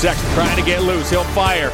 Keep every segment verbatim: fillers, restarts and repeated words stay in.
Sexton trying to get loose. He'll fire.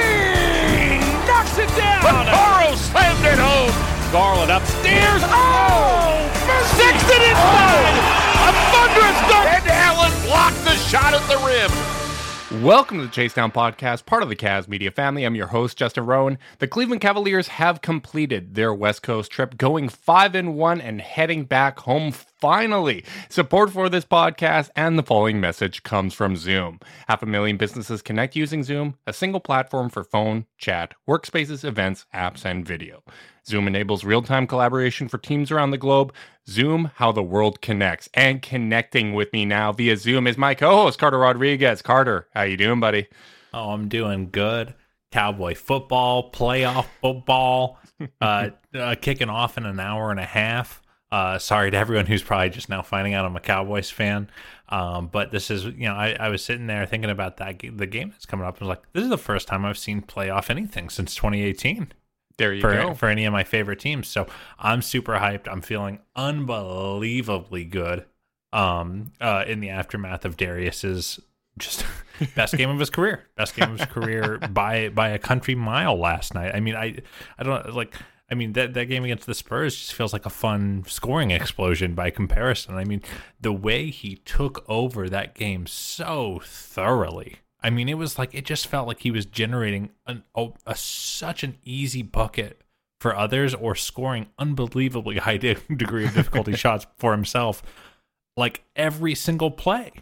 Hey! Knocks it down. Vaccaro slammed it home. Garland upstairs. Oh! Sexton inside. A thunderous dunk. And Allen blocked the shot at the rim. Welcome to the Chase Down Podcast, part of the Cavs Media family. I'm your host, Justin Rowan. The Cleveland Cavaliers have completed their West Coast trip, going five and one and heading back home finally. Support for this podcast and the following message comes from Zoom. Half a million businesses connect using Zoom, a single platform for phone, chat, workspaces, events, apps, and video. Zoom enables real-time collaboration for teams around the globe. Zoom, how the world connects. And connecting with me now via Zoom is my co-host, Carter Rodriguez. Carter, how you doing, buddy? Oh, I'm doing good. Cowboy football, playoff football, uh, uh, kicking off in an hour and a half. Uh, sorry to everyone who's probably just now finding out I'm a Cowboys fan. Um, but this is, you know, I, I was sitting there thinking about that the game that's coming up. I was like, this is the first time I've seen playoff anything since twenty eighteen. There you for, go. For any of my favorite teams. So I'm super hyped. I'm feeling unbelievably good um, uh, in the aftermath of Darius's just best game of his career. Best game of his career by by a country mile last night. I mean, I I don't like I mean that that game against the Spurs just feels like a fun scoring explosion by comparison. I mean, the way he took over that game so thoroughly. I mean, it was like, it just felt like he was generating an, a, a such an easy bucket for others or scoring unbelievably high de- degree of difficulty shots for himself, like every single play.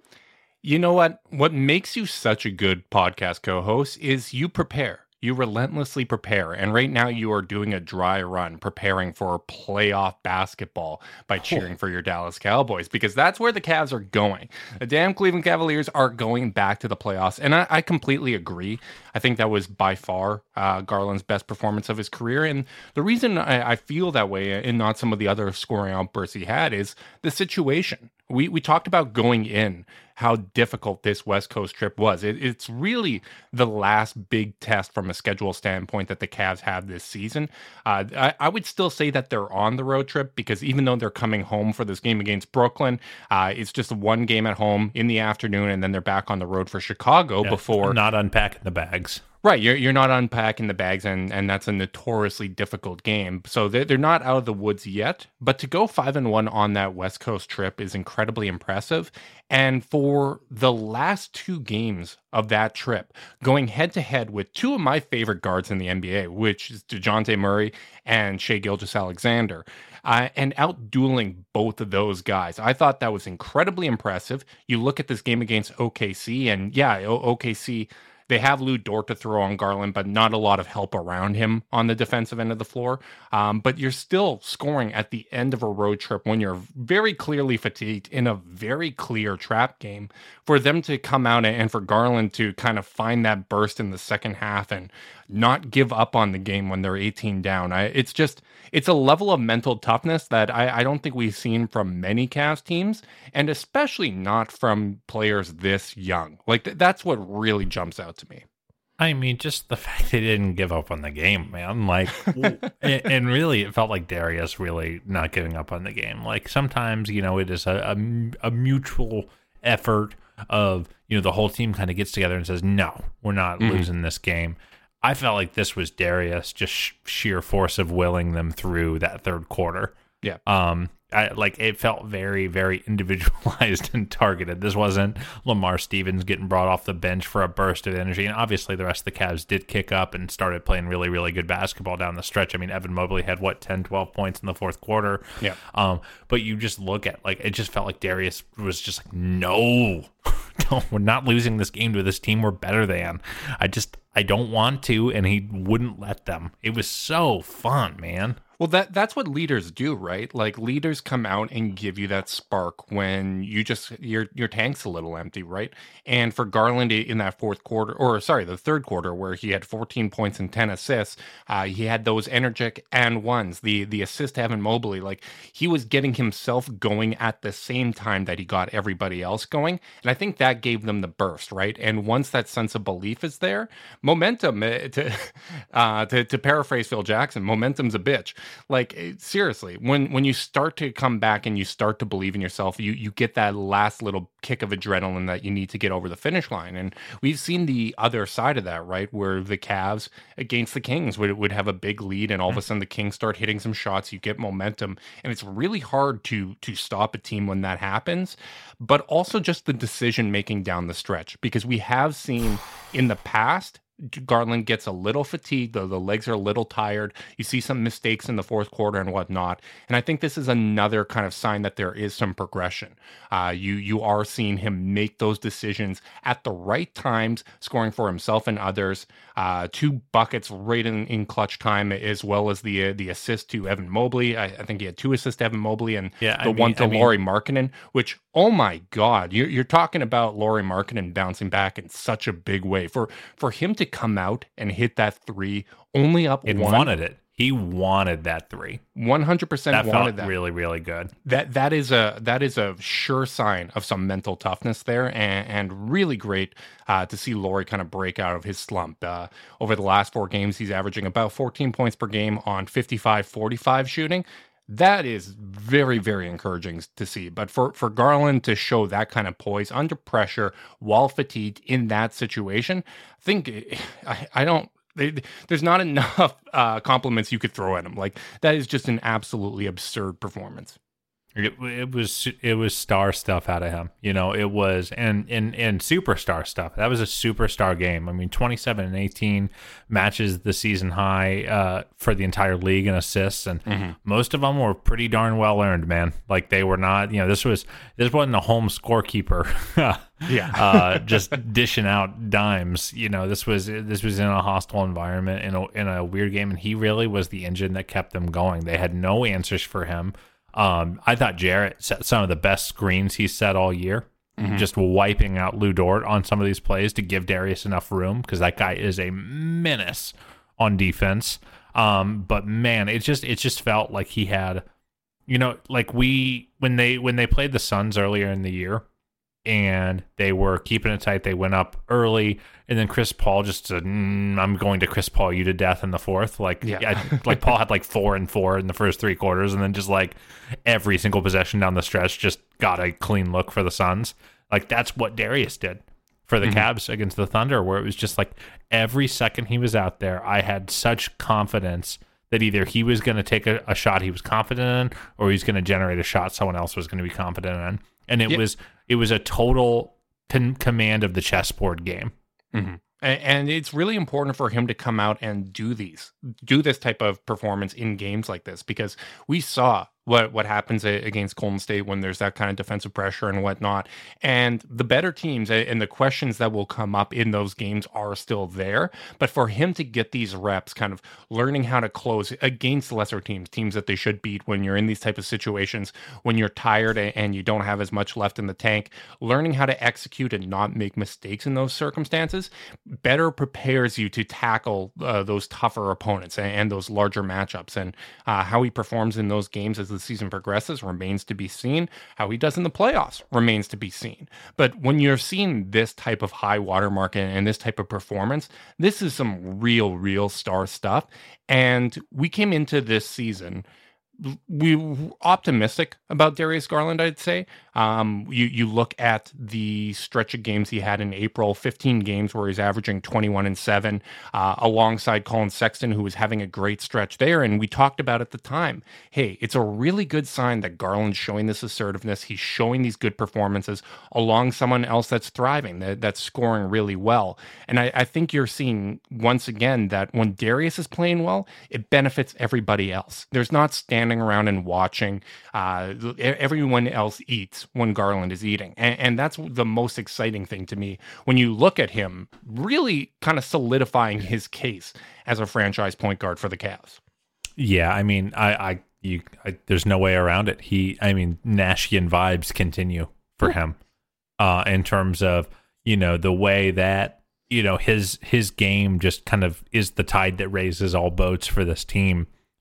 You know what? What makes you such a good podcast co-host is you prepare. You relentlessly prepare, and right now you are doing a dry run preparing for playoff basketball by cheering for your Dallas Cowboys, because that's where the Cavs are going. The damn Cleveland Cavaliers are going back to the playoffs, and I, I completely agree. I think that was by far uh, Garland's best performance of his career, and the reason I, I feel that way and not some of the other scoring outbursts he had is the situation. We we talked about going in, how difficult this West Coast trip was. It, it's really the last big test from a schedule standpoint that the Cavs have this season. Uh, I, I would still say that they're on the road trip, because even though they're coming home for this game against Brooklyn, uh, it's just one game at home in the afternoon, and then they're back on the road for Chicago yeah, before... Not unpacking the bags. Right, you're you're not unpacking the bags, and, and that's a notoriously difficult game. So they're, they're not out of the woods yet, but to go five and one on that West Coast trip is incredibly impressive. And for the last two games of that trip, going head to head with two of my favorite guards in the N B A, which is DeJounte Murray and Shai Gilgeous-Alexander, uh, and out-dueling both of those guys, I thought that was incredibly impressive. You look at this game against O K C, and yeah, o- OKC... They have Lou Dort to throw on Garland, but not a lot of help around him on the defensive end of the floor. Um, but you're still scoring at the end of a road trip when you're very clearly fatigued in a very clear trap game. For them to come out and for Garland to kind of find that burst in the second half and not give up on the game when they're eighteen down. I, it's just, it's a level of mental toughness that I, I don't think we've seen from many Cavs teams, and especially not from players this young. Like, th- that's what really jumps out to me. I mean, just the fact they didn't give up on the game, man. Like, and, and really, it felt like Darius really not giving up on the game. Like, sometimes, you know, it is a, a, a mutual effort of, you know, the whole team kind of gets together and says, no, we're not mm-hmm. losing this game. I felt like this was Darius just sh- sheer force of willing them through that third quarter. Yeah. Um, I, like it felt very, very individualized and targeted. This wasn't Lamar Stevens getting brought off the bench for a burst of energy. And obviously the rest of the Cavs did kick up and started playing really, really good basketball down the stretch. I mean, Evan Mobley had, what, ten, twelve points in the fourth quarter. Yeah. Um, but you just look at, like, it just felt like Darius was just like, no, no, we're not losing this game to this team we're better than. I just, I don't want to, and he wouldn't let them. It was so fun, man. Well, that that's what leaders do, right? Like, leaders come out and give you that spark when you just your your tank's a little empty, right? And for Garland in that fourth quarter, or sorry, the third quarter, where he had fourteen points and ten assists, uh, he had those energetic and ones, the the assist to Evan Mobley, like he was getting himself going at the same time that he got everybody else going, and I think that gave them the burst, right? And once that sense of belief is there, momentum, uh, to uh, to to paraphrase Phil Jackson, momentum's a bitch. like seriously, when when you start to come back and you start to believe in yourself, you you get that last little kick of adrenaline that you need to get over the finish line. And we've seen the other side of that, right? Where the Cavs against the Kings would, would have a big lead, and all of a sudden the Kings start hitting some shots, you get momentum, and it's really hard to to stop a team when that happens. But also just the decision making down the stretch, because we have seen in the past Garland gets a little fatigued, though the legs are a little tired. You see some mistakes in the fourth quarter and whatnot. And I think this is another kind of sign that there is some progression. Uh, you you are seeing him make those decisions at the right times, scoring for himself and others. Uh, two buckets right in, in clutch time, as well as the uh, the assist to Evan Mobley. I, I think he had two assists to Evan Mobley, and yeah, the I mean, one to I mean, Lauri Markkanen, which, oh my God, you're, you're talking about Lauri Markkanen bouncing back in such a big way. For, for him to come out and hit that three, only up it one. wanted it. He wanted that three. one hundred percent that wanted felt that. really, really good. That that is a that is a sure sign of some mental toughness there, and, and really great uh, to see Lauri kind of break out of his slump. Uh, over the last four games, he's averaging about fourteen points per game on fifty-five forty-five shooting. That is very, very encouraging to see. But for, for Garland to show that kind of poise under pressure while fatigued in that situation, I think I, I don't. There's not enough uh, compliments you could throw at him. Like, that is just an absolutely absurd performance. It, it was it was star stuff out of him, you know. It was and and and superstar stuff. That was a superstar game. I mean, twenty-seven and eighteen matches the season high uh, for the entire league in assists, and mm-hmm. most of them were pretty darn well earned, man. Like, they were not, you know, this was this wasn't a home scorekeeper, yeah, uh, just dishing out dimes. You know, this was this was in a hostile environment in a in a weird game, and he really was the engine that kept them going. They had no answers for him. Um, I thought Jarrett set some of the best screens he's set all year, mm-hmm. just wiping out Lou Dort on some of these plays to give Darius enough room, because that guy is a menace on defense. Um, but man, it just it just felt like he had, you know, like we when they when they played the Suns earlier in the year, and they were keeping it tight. They went up early, and then Chris Paul just said, mm, I'm going to Chris Paul you to death in the fourth. Like, yeah. I, like Paul had like four and four in the first three quarters, and then just like every single possession down the stretch just got a clean look for the Suns. Like, that's what Darius did for the mm-hmm. Cavs against the Thunder, where it was just like every second he was out there, I had such confidence that either he was going to take a, a shot he was confident in, or he's going to generate a shot someone else was going to be confident in. And it yep. was it was a total con- command of the chessboard game. Mm-hmm. And, and it's really important for him to come out and do these, do this type of performance in games like this, because we saw what what happens against Golden State when there's that kind of defensive pressure and whatnot. And the better teams and the questions that will come up in those games are still there. But for him to get these reps, kind of learning how to close against lesser teams, teams that they should beat when you're in these type of situations, when you're tired and you don't have as much left in the tank, learning how to execute and not make mistakes in those circumstances better prepares you to tackle uh, those tougher opponents and, and those larger matchups. And uh, how he performs in those games as the season progresses remains to be seen. How he does in the playoffs remains to be seen. But when you're seeing this type of high watermark and, and this type of performance, this is some real, real star stuff. And we came into this season we were optimistic about Darius Garland, I'd say. Um, you you look at the stretch of games he had in April, fifteen games where he's averaging twenty-one and seven, uh, alongside Colin Sexton, who was having a great stretch there. And we talked about at the time, hey, it's a really good sign that Garland's showing this assertiveness. He's showing these good performances along someone else that's thriving, that, that's scoring really well. And I, I think you're seeing once again that when Darius is playing well, it benefits everybody else. There's not standing around and watching. Uh, everyone else eats when Garland is eating. And, and that's the most exciting thing to me when you look at him really kind of solidifying his case as a franchise point guard for the Cavs. Yeah, I mean, I, I, you, I, there's no way around it. He, I mean, Nashian vibes continue for him, uh, in terms of, you know, the way that, you know, his his game just kind of is the tide that raises all boats for this team.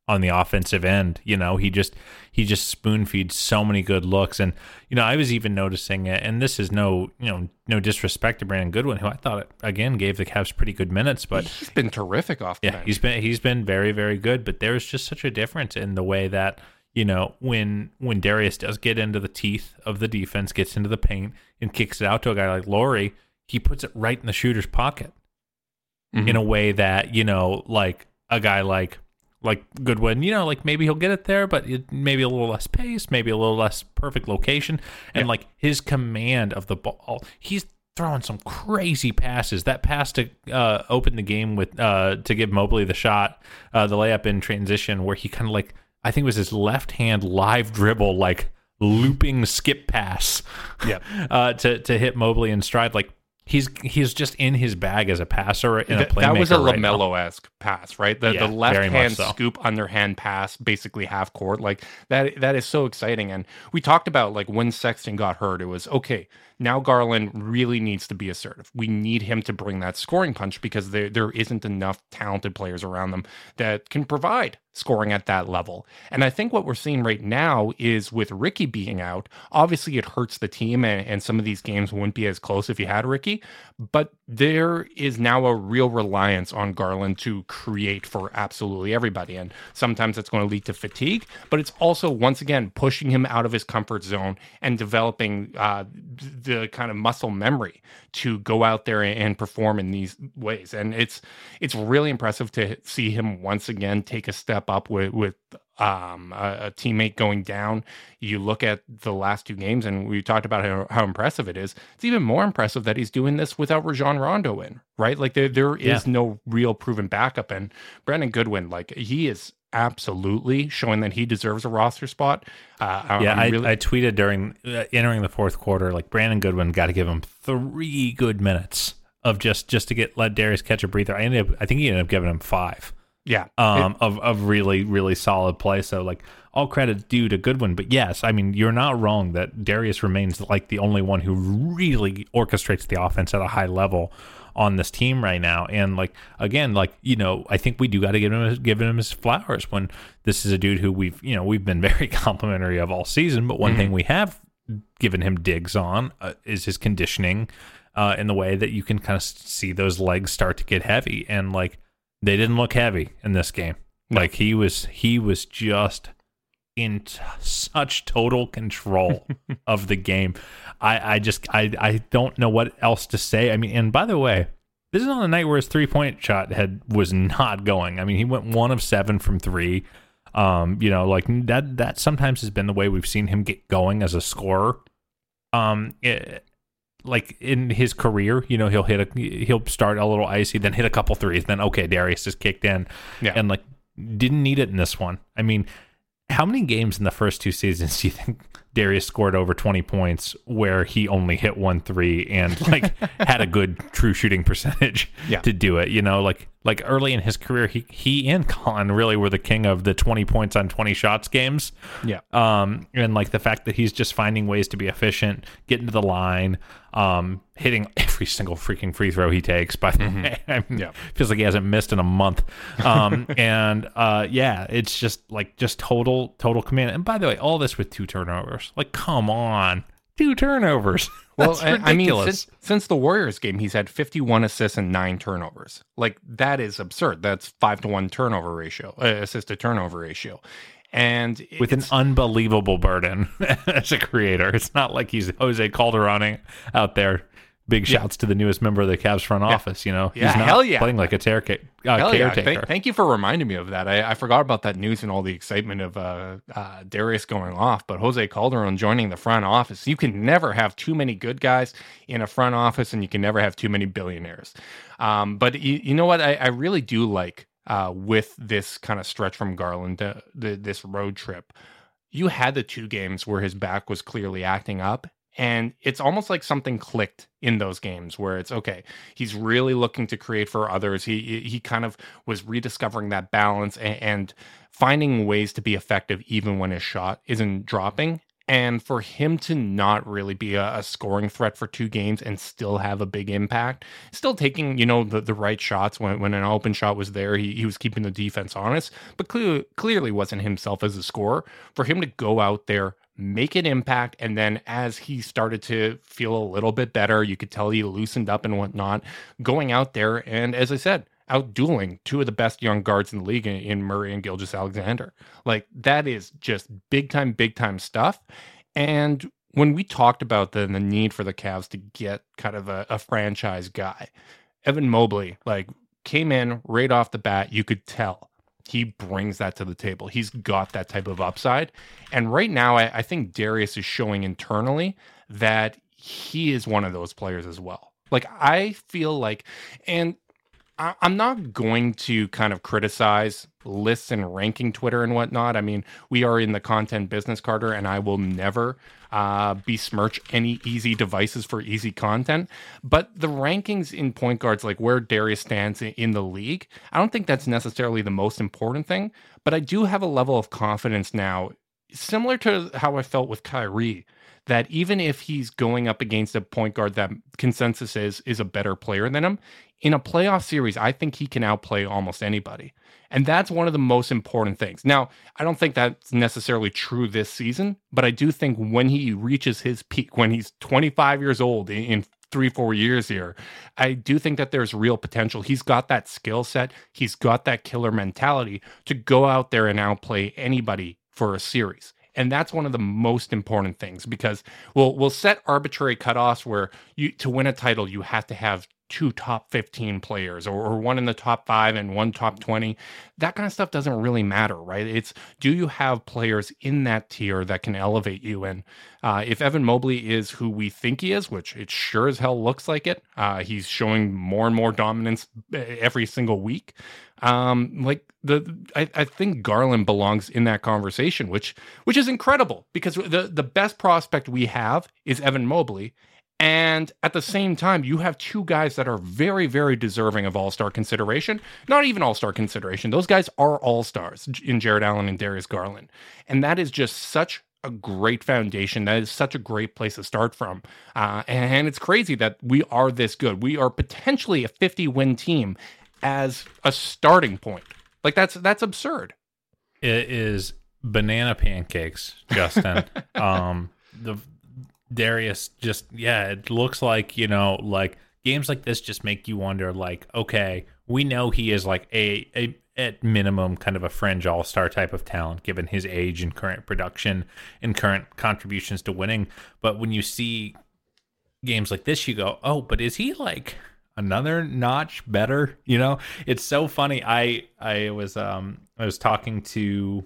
on the offensive end. You know, he just he just spoon feeds so many good looks. And, you know, I was even noticing it, and this is no, you know, no disrespect to Brandon Goodwin, who I thought again gave the Cavs pretty good minutes, but he's been terrific off the yeah, bench. he's been he's been very, very good. But there's just such a difference in the way that, you know, when when Darius does get into the teeth of the defense, gets into the paint and kicks it out to a guy like Lauri, he puts it right in the shooter's pocket mm-hmm. in a way that, you know, like a guy like like Goodwin, you know, like maybe he'll get it there, but it, maybe a little less pace, maybe a little less perfect location. And yeah. like his command of the ball, he's throwing some crazy passes. That pass to uh, open the game with uh, to give Mobley the shot, uh, the layup in transition, where he kind of like, I think it was his left hand live dribble, like looping skip pass yeah. uh, to, to hit Mobley in stride. Like, He's he's just in his bag as a passer and a playmaker. That was a right LaMelo-esque pass, right? The, yeah, the left hand so. scoop underhand pass, basically half court. Like that that is so exciting. And we talked about like when Sexton got hurt, it was okay. Now Garland really needs to be assertive. We need him to bring that scoring punch because there there isn't enough talented players around them that can provide scoring at that level. And I think what we're seeing right now is with Ricky being out, obviously it hurts the team and, and some of these games wouldn't be as close if you had Ricky, but there is now a real reliance on Garland to create for absolutely everybody. And sometimes it's going to lead to fatigue, but it's also, once again, pushing him out of his comfort zone and developing uh, the kind of muscle memory to go out there and perform in these ways. And it's it's really impressive to see him once again take a step up with, with um, a, a teammate going down. You look at the last two games, and we talked about how, how impressive it is. It's even more impressive that he's doing this without Rajon Rondo in, right? Like there there is yeah. no real proven backup. And Brandon Goodwin, like he is absolutely showing that he deserves a roster spot. Uh, yeah, I, really... I tweeted during uh, entering the fourth quarter, like Brandon Goodwin got to give him three good minutes of just just to get let Darius catch a breather. I ended up, I think he ended up giving him five. Yeah, um, it, of of really really solid play. So like all credit due to Goodwin, but yes, I mean you're not wrong that Darius remains like the only one who really orchestrates the offense at a high level on this team right now. And like again, like you know, I think we do got to give him give him his flowers when this is a dude who we've you know we've been very complimentary of all season. But one mm-hmm. thing we have given him digs on uh, is his conditioning, uh, in the way that you can kind of see those legs start to get heavy and like. They didn't look heavy in this game. No. Like he was, he was just in t- such total control of the game. I, I just, I, I don't know what else to say. I mean, and by the way, this is on a night where his three point shot had was not going. I mean, he went one of seven from three. Um, you know, like that. That sometimes has been the way we've seen him get going as a scorer. Um. It, Like in his career, you know, he'll hit a he'll start a little icy, then hit a couple threes, then okay, Darius is kicked in, yeah. and like didn't need it in this one. I mean, how many games in the first two seasons do you think Darius scored over twenty points where he only hit one three and like had a good true shooting percentage yeah. to do it? You know, like like early in his career, he he and Colin really were the king of the twenty points on twenty shots games. Yeah. Um, and like the fact that he's just finding ways to be efficient, getting to the line, um, hitting every single freaking free throw he takes. By the mm-hmm. way, I mean, yeah. feels like he hasn't missed in a month. Um, and uh, yeah, it's just like just total total command. And by the way, all this with two turnovers. Like, come on, two turnovers. Well, I mean, ridiculous. since, since the Warriors game, he's had fifty-one assists and nine turnovers. Like, that is absurd. That's five to one turnover ratio, uh, assist to turnover ratio. And with an unbelievable burden as a creator. It's not like he's Jose Calderon out there. Big shouts yeah. to the newest member of the Cavs front yeah. office. You know, yeah, he's not hell yeah. playing like a ter- uh, hell caretaker. Yeah. Thank, thank you for reminding me of that. I, I forgot about that news and all the excitement of uh, uh, Darius going off, but Jose Calderon joining the front office. You can never have too many good guys in a front office, and you can never have too many billionaires. Um, but you, you know what? I, I really do like uh, with this kind of stretch from Garland, uh, the, this road trip. You had the two games where his back was clearly acting up. And it's almost like something clicked in those games where it's okay. He's really looking to create for others. He he kind of was rediscovering that balance and, and finding ways to be effective even when his shot isn't dropping. And for him to not really be a, a scoring threat for two games and still have a big impact, still taking, you know, the, the right shots when, when an open shot was there, he, he was keeping the defense honest, but clearly, clearly wasn't himself as a scorer. For him to go out there, make an impact, and then as he started to feel a little bit better, you could tell he loosened up and whatnot, going out there and, as I said, out-dueling two of the best young guards in the league in, in Murray and Gilgeous-Alexander. Like, that is just big-time, big-time stuff. And when we talked about the, the need for the Cavs to get kind of a, a franchise guy, Evan Mobley, like, came in right off the bat. You could tell he brings that to the table. He's got that type of upside. And right now, I, I think Darius is showing internally that he is one of those players as well. Like, I feel like, and I'm not going to kind of criticize lists and ranking Twitter and whatnot. I mean, we are in the content business, Carter, and I will never uh, besmirch any easy devices for easy content. But the rankings in point guards, like where Darius stands in the league, I don't think that's necessarily the most important thing. But I do have a level of confidence now, similar to how I felt with Kyrie, that even if he's going up against a point guard that consensus is is a better player than him, in a playoff series, I think he can outplay almost anybody. And that's one of the most important things. Now, I don't think that's necessarily true this season, but I do think when he reaches his peak, when he's twenty-five years old in, in three, four years here, I do think that there's real potential. He's got that skill set. He's got that killer mentality to go out there and outplay anybody for a series. And that's one of the most important things, because we'll we'll set arbitrary cutoffs where you to win a title, you have to have two top fifteen players, or, or one in the top five and one top twenty. That kind of stuff doesn't really matter, right? It's, do you have players in that tier that can elevate you? And uh, if Evan Mobley is who we think he is, which it sure as hell looks like it, uh, he's showing more and more dominance every single week. Um, like the, I, I think Garland belongs in that conversation, which, which is incredible, because the, the best prospect we have is Evan Mobley. And at the same time, you have two guys that are very, very deserving of all-star consideration. Not even all-star consideration. Those guys are all-stars in Jarrett Allen and Darius Garland. And that is just such a great foundation. That is such a great place to start from. Uh, and it's crazy that we are this good. We are potentially a fifty-win team as a starting point. Like, that's that's absurd. It is banana pancakes, Justin. um, the Darius just, yeah, it looks like, you know, like games like this just make you wonder, like, okay, we know he is like a, a at minimum kind of a fringe all-star type of talent, given his age and current production and current contributions to winning. But when you see games like this, you go, oh, but is he like another notch better? You know, it's so funny. I I was um I was talking to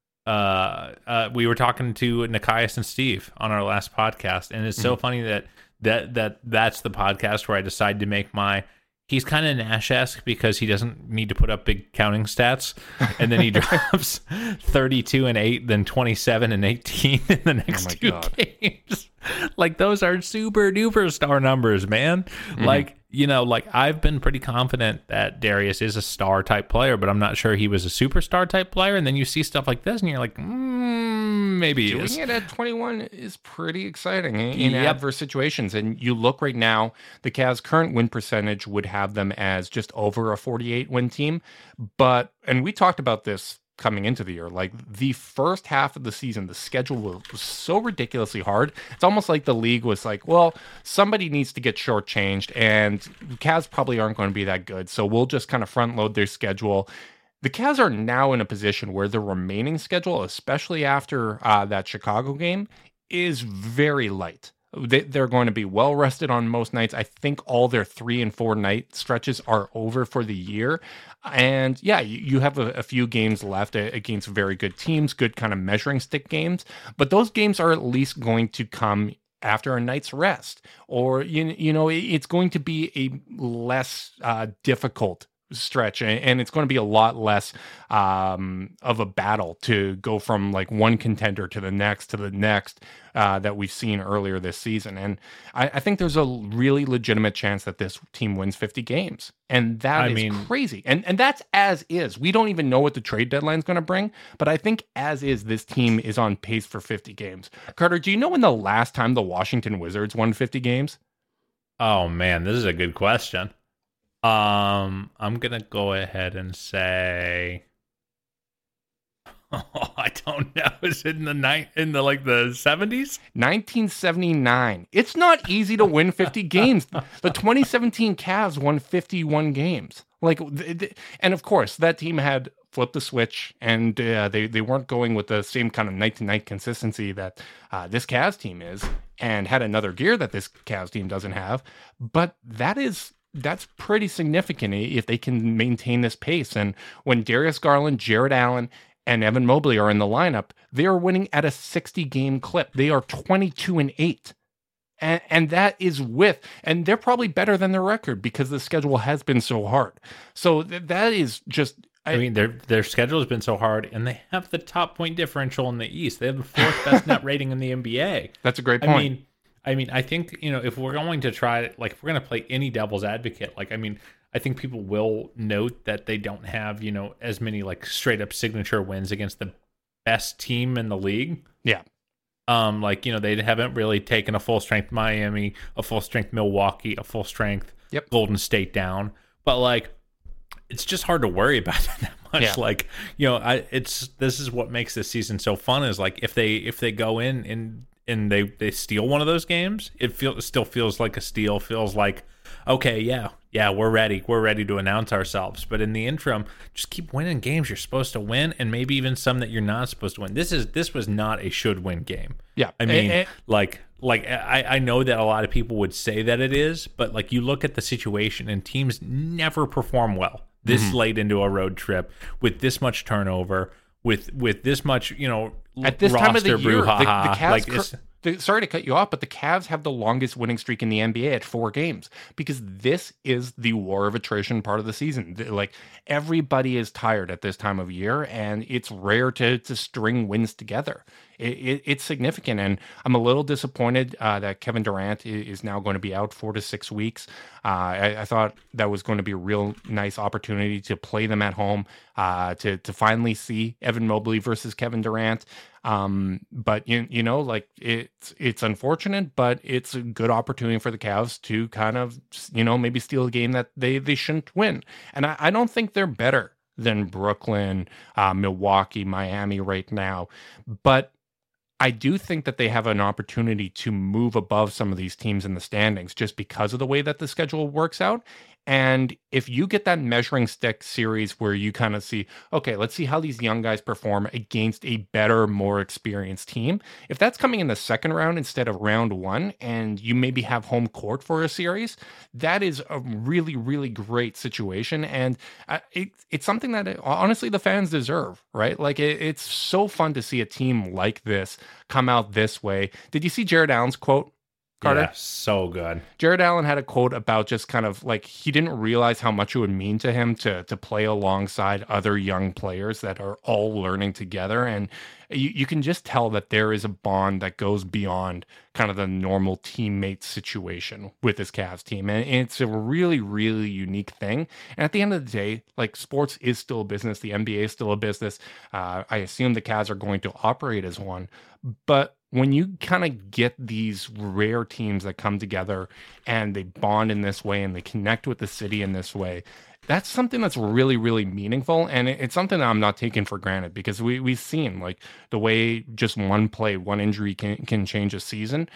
uh uh we were talking to Nikias and Steve on our last podcast, and it's so mm-hmm. funny that that that that's the podcast where I decided to make my he's kind of Nash-esque because he doesn't need to put up big counting stats, and then he drops thirty-two and eight, then twenty-seven and eighteen in the next oh two God. games. Like, those are super duper star numbers, man. Mm-hmm. Like, you know, like I've been pretty confident that Darius is a star type player, but I'm not sure he was a superstar type player. And then you see stuff like this and you're like, mm, maybe doing he is. it at twenty-one is pretty exciting in, in yep. adverse situations. And you look right now, the Cavs' current win percentage would have them as just over a forty-eight win team. But, and we talked about this coming into the year, like the first half of the season, the schedule was so ridiculously hard. It's almost like the league was like, well, somebody needs to get shortchanged, and the Cavs probably aren't going to be that good, so we'll just kind of front load their schedule. The Cavs are now in a position where the remaining schedule, especially after uh, that Chicago game, is very light. They're going to be well rested on most nights. I think all their three and four night stretches are over for the year. And yeah, you have a, a few games left against very good teams, good kind of measuring stick games. But those games are at least going to come after a night's rest, or, you, you know, it's going to be a less uh, difficult stretch, and, and it's going to be a lot less um, of a battle to go from like one contender to the next to the next uh, that we've seen earlier this season. And I, I think there's a really legitimate chance that this team wins fifty games, and that I is mean, crazy. And and that's as is. We don't even know what the trade deadline is going to bring, but I think as is, this team is on pace for fifty games. Carter, do you know when the last time the Washington Wizards won fifty games? Oh man, this is a good question. Um, I'm gonna go ahead and say, oh, I don't know. Is it in the night in the like the seventies? nineteen seventy-nine. It's not easy to win fifty games. The twenty seventeen Cavs won fifty-one games. Like, and of course, that team had flipped the switch, and uh, they they weren't going with the same kind of night to night consistency that uh, this Cavs team is, and had another gear that this Cavs team doesn't have. But that is. That's pretty significant if they can maintain this pace. And when Darius Garland, Jared Allen, and Evan Mobley are in the lineup, they are winning at a sixty-game clip. They are twenty-two and eight. And, and that is with, and they're probably better than their record because the schedule has been so hard. So th- that is just... I, I mean, their their schedule has been so hard, and they have the top point differential in the East. They have the fourth best net rating in the N B A. That's a great point. I mean, I mean, I think, you know, if we're going to try, like, if we're going to play any devil's advocate, like, I mean, I think people will note that they don't have, you know, as many, like, straight up signature wins against the best team in the league. Yeah. Um, like, you know, they haven't really taken a full strength Miami, a full strength Milwaukee, a full strength yep. Golden State down. But, like, it's just hard to worry about it that much. Yeah. Like, you know, I, it's, this is what makes this season so fun is, like, if they, if they go in and, and they, they steal one of those games, it feel, still feels like a steal, feels like, okay, yeah, yeah, we're ready. We're ready to announce ourselves. But in the interim, just keep winning games you're supposed to win, and maybe even some that you're not supposed to win. This is this was not a should-win game. Yeah. I mean, and, and, like, like I, I know that a lot of people would say that it is, but, like, you look at the situation, and teams never perform well this mm-hmm. late into a road trip with this much turnover, with with this much, you know, at this time of the year, the, the Cavs. Like cur- the, sorry to cut you off, but the Cavs have the longest winning streak in the N B A at four games because this is the war of attrition part of the season. Like, everybody is tired at this time of year, and it's rare to to string wins together. It, it, it's significant, and I'm a little disappointed uh, that Kevin Durant is now going to be out four to six weeks. Uh, I, I thought that was going to be a real nice opportunity to play them at home, uh, to to finally see Evan Mobley versus Kevin Durant. Um, but you you know, like it's it's unfortunate, but it's a good opportunity for the Cavs to kind of, you know, maybe steal a game that they they shouldn't win. And I, I don't think they're better than Brooklyn, uh, Milwaukee, Miami right now, but I do think that they have an opportunity to move above some of these teams in the standings just because of the way that the schedule works out. And if you get that measuring stick series where you kind of see, okay, let's see how these young guys perform against a better, more experienced team. If that's coming in the second round instead of round one, and you maybe have home court for a series, that is a really, really great situation. And uh, it, it's something that it, honestly the fans deserve, right? Like it, it's so fun to see a team like this come out this way. Did you see Jared Allen's quote, Carter? Yeah, so good. Jared Allen had a quote about just kind of like he didn't realize how much it would mean to him to to play alongside other young players that are all learning together. And you, you can just tell that there is a bond that goes beyond kind of the normal teammate situation with this Cavs team. And it's a really, really unique thing. And at the end of the day, like sports is still a business. The N B A is still a business. Uh, I assume the Cavs are going to operate as one. But when you kind of get these rare teams that come together and they bond in this way and they connect with the city in this way, that's something that's really, really meaningful. And it's something that I'm not taking for granted because we, we've seen like the way just one play, one injury can, can change a season.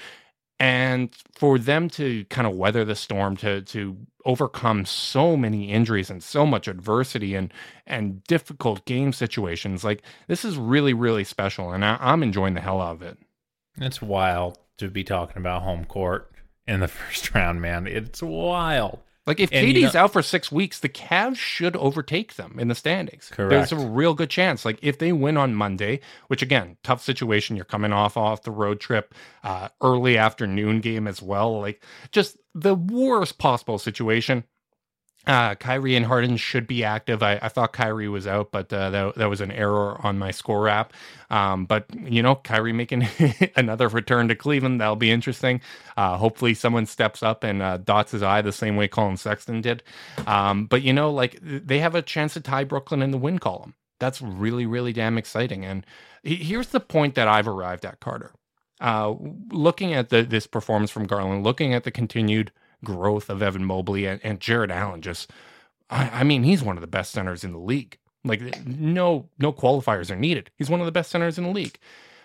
And for them to kind of weather the storm, to to overcome so many injuries and so much adversity and and difficult game situations, like this is really, really special. And I, I'm enjoying the hell out of it. It's wild to be talking about home court in the first round, man. It's wild. Like if And K D's you know- out for six weeks, the Cavs should overtake them in the standings. Correct. There's a real good chance. Like if they win on Monday, which again, tough situation. You're coming off off the road trip, uh, early afternoon game as well. Like just the worst possible situation. Uh, Kyrie and Harden should be active. I, I thought Kyrie was out, but uh, that, that was an error on my score app. Um, but, you know, Kyrie making another return to Cleveland, that'll be interesting. Uh, hopefully someone steps up and uh, dots his I the same way Colin Sexton did. Um, but, you know, like they have a chance to tie Brooklyn in the win column. That's really, really damn exciting. And here's the point that I've arrived at, Carter. Uh, looking at the, this performance from Garland, looking at the continued growth of Evan Mobley and, and Jared Allen, just, I, I mean, he's one of the best centers in the league. Like, no, no qualifiers are needed. He's one of the best centers in the league.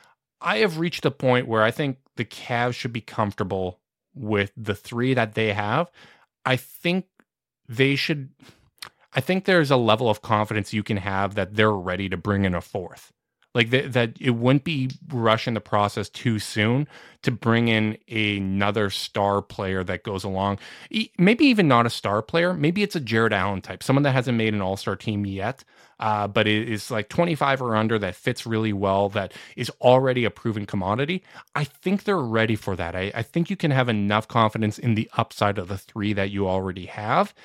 I have reached a point where I think the Cavs should be comfortable with the three that they have. I think they should, I think there's a level of confidence you can have that they're ready to bring in a fourth. Like th- that it wouldn't be rushing the process too soon to bring in another star player that goes along. E- maybe even not a star player. Maybe it's a Jared Allen type, someone that hasn't made an all-star team yet, uh, but it is like twenty-five or under that fits really well, that is already a proven commodity. I think they're ready for that. I, I think you can have enough confidence in the upside of the three that you already have.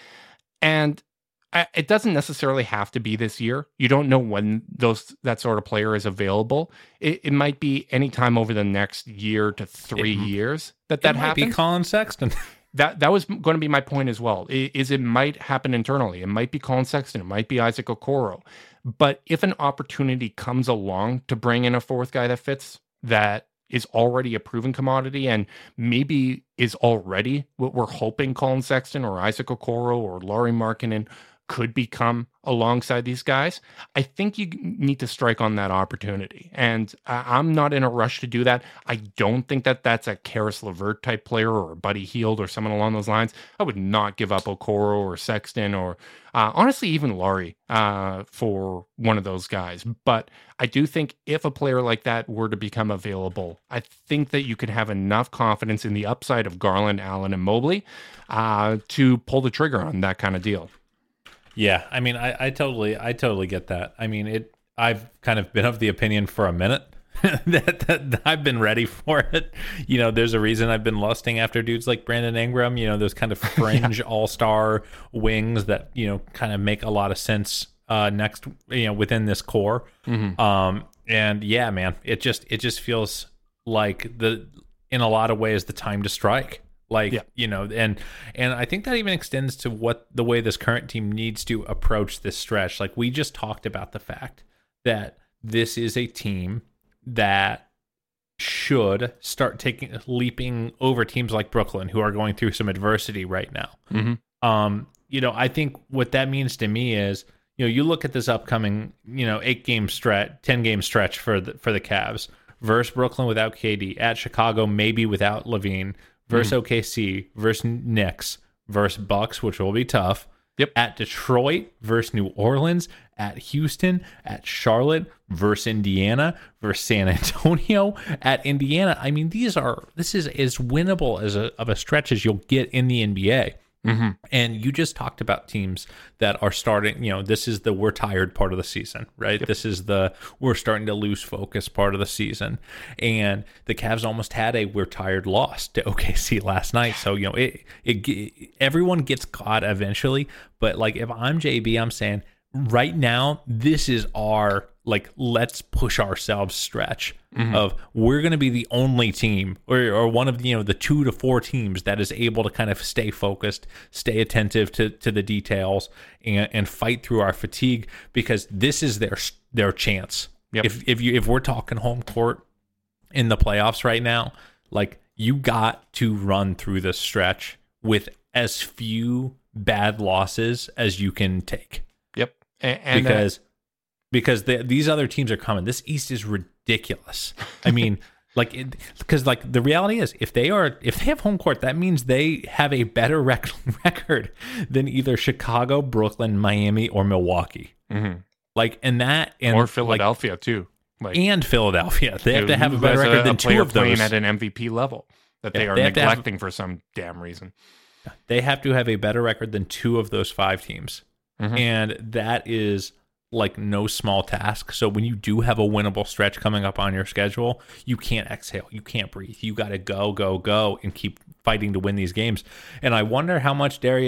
And it doesn't necessarily have to be this year. You don't know when those that sort of player is available. It, it might be anytime over the next year to three it, years that that it might happens. Be Colin Sexton. that that was going to be my point as well. Is it might happen internally. It might be Colin Sexton. It might be Isaac Okoro. But if an opportunity comes along to bring in a fourth guy that fits, that is already a proven commodity and maybe is already what we're hoping Colin Sexton or Isaac Okoro or Lauri Markkanen could become alongside these guys, I think you need to strike on that opportunity. And I'm not in a rush to do that. I don't think that that's a Karis LeVert type player or a Buddy Hield or someone along those lines. I would not give up Okoro or Sexton or uh, honestly even Lauri uh, for one of those guys. But I do think if a player like that were to become available, I think that you could have enough confidence in the upside of Garland, Allen, and Mobley uh, to pull the trigger on that kind of deal. Yeah, I mean, I, I totally, I totally get that. I mean, it. I've kind of been of the opinion for a minute that, that I've been ready for it. You know, there's a reason I've been lusting after dudes like Brandon Ingram. You know, those kind of fringe yeah. all-star wings that you know kind of make a lot of sense uh, next, you know, within this core. Mm-hmm. Um, and yeah, man, it just it just feels like the in a lot of ways the time to strike. Like, yeah. you know, and and I think that even extends to what the way this current team needs to approach this stretch. Like, we just talked about the fact that this is a team that should start taking leaping over teams like Brooklyn, who are going through some adversity right now. Mm-hmm. Um, you know, I think what that means to me is, you know, you look at this upcoming, you know, eight game stretch, ten game stretch for the for the Cavs versus Brooklyn without K D, at Chicago maybe without LaVine, versus mm. O K C, versus Knicks, versus Bucks, which will be tough. Yep. At Detroit versus New Orleans, at Houston, at Charlotte versus Indiana, versus San Antonio, at Indiana. I mean, these are this is as winnable as a of a stretch as you'll get in the N B A. Mm-hmm. And you just talked about teams that are starting, you know, this is the we're tired part of the season, right? Yep. This is the we're starting to lose focus part of the season. And the Cavs almost had a we're tired loss to O K C last night. So, you know, it, it everyone gets caught eventually. But like if I'm J B, I'm saying right now, this is our like let's push ourselves stretch mm-hmm. of we're going to be the only team or, or one of the, you know, the two to four teams that is able to kind of stay focused, stay attentive to, to the details and, and fight through our fatigue, because this is their their chance. Yep. If if you if we're talking home court in the playoffs right now, like you got to run through this stretch with as few bad losses as you can take. Yep. And, and because uh, because the, these other teams are coming. This East is ridiculous. I mean, like, because like the reality is, if they are, if they have home court, that means they have a better rec- record than either Chicago, Brooklyn, Miami, or Milwaukee. Mm-hmm. Like, and that, and or Philadelphia like, too, like, and Philadelphia. They have to have a better record a, than a two of those playing at an M V P level that they yeah, are they neglecting have, for some damn reason. They have to have a better record than two of those five teams, mm-hmm. and that is like no small task. So when you do have a winnable stretch coming up on your schedule, you can't exhale, you can't breathe. You got to go, go, go, and keep fighting to win these games. And I wonder how much Darius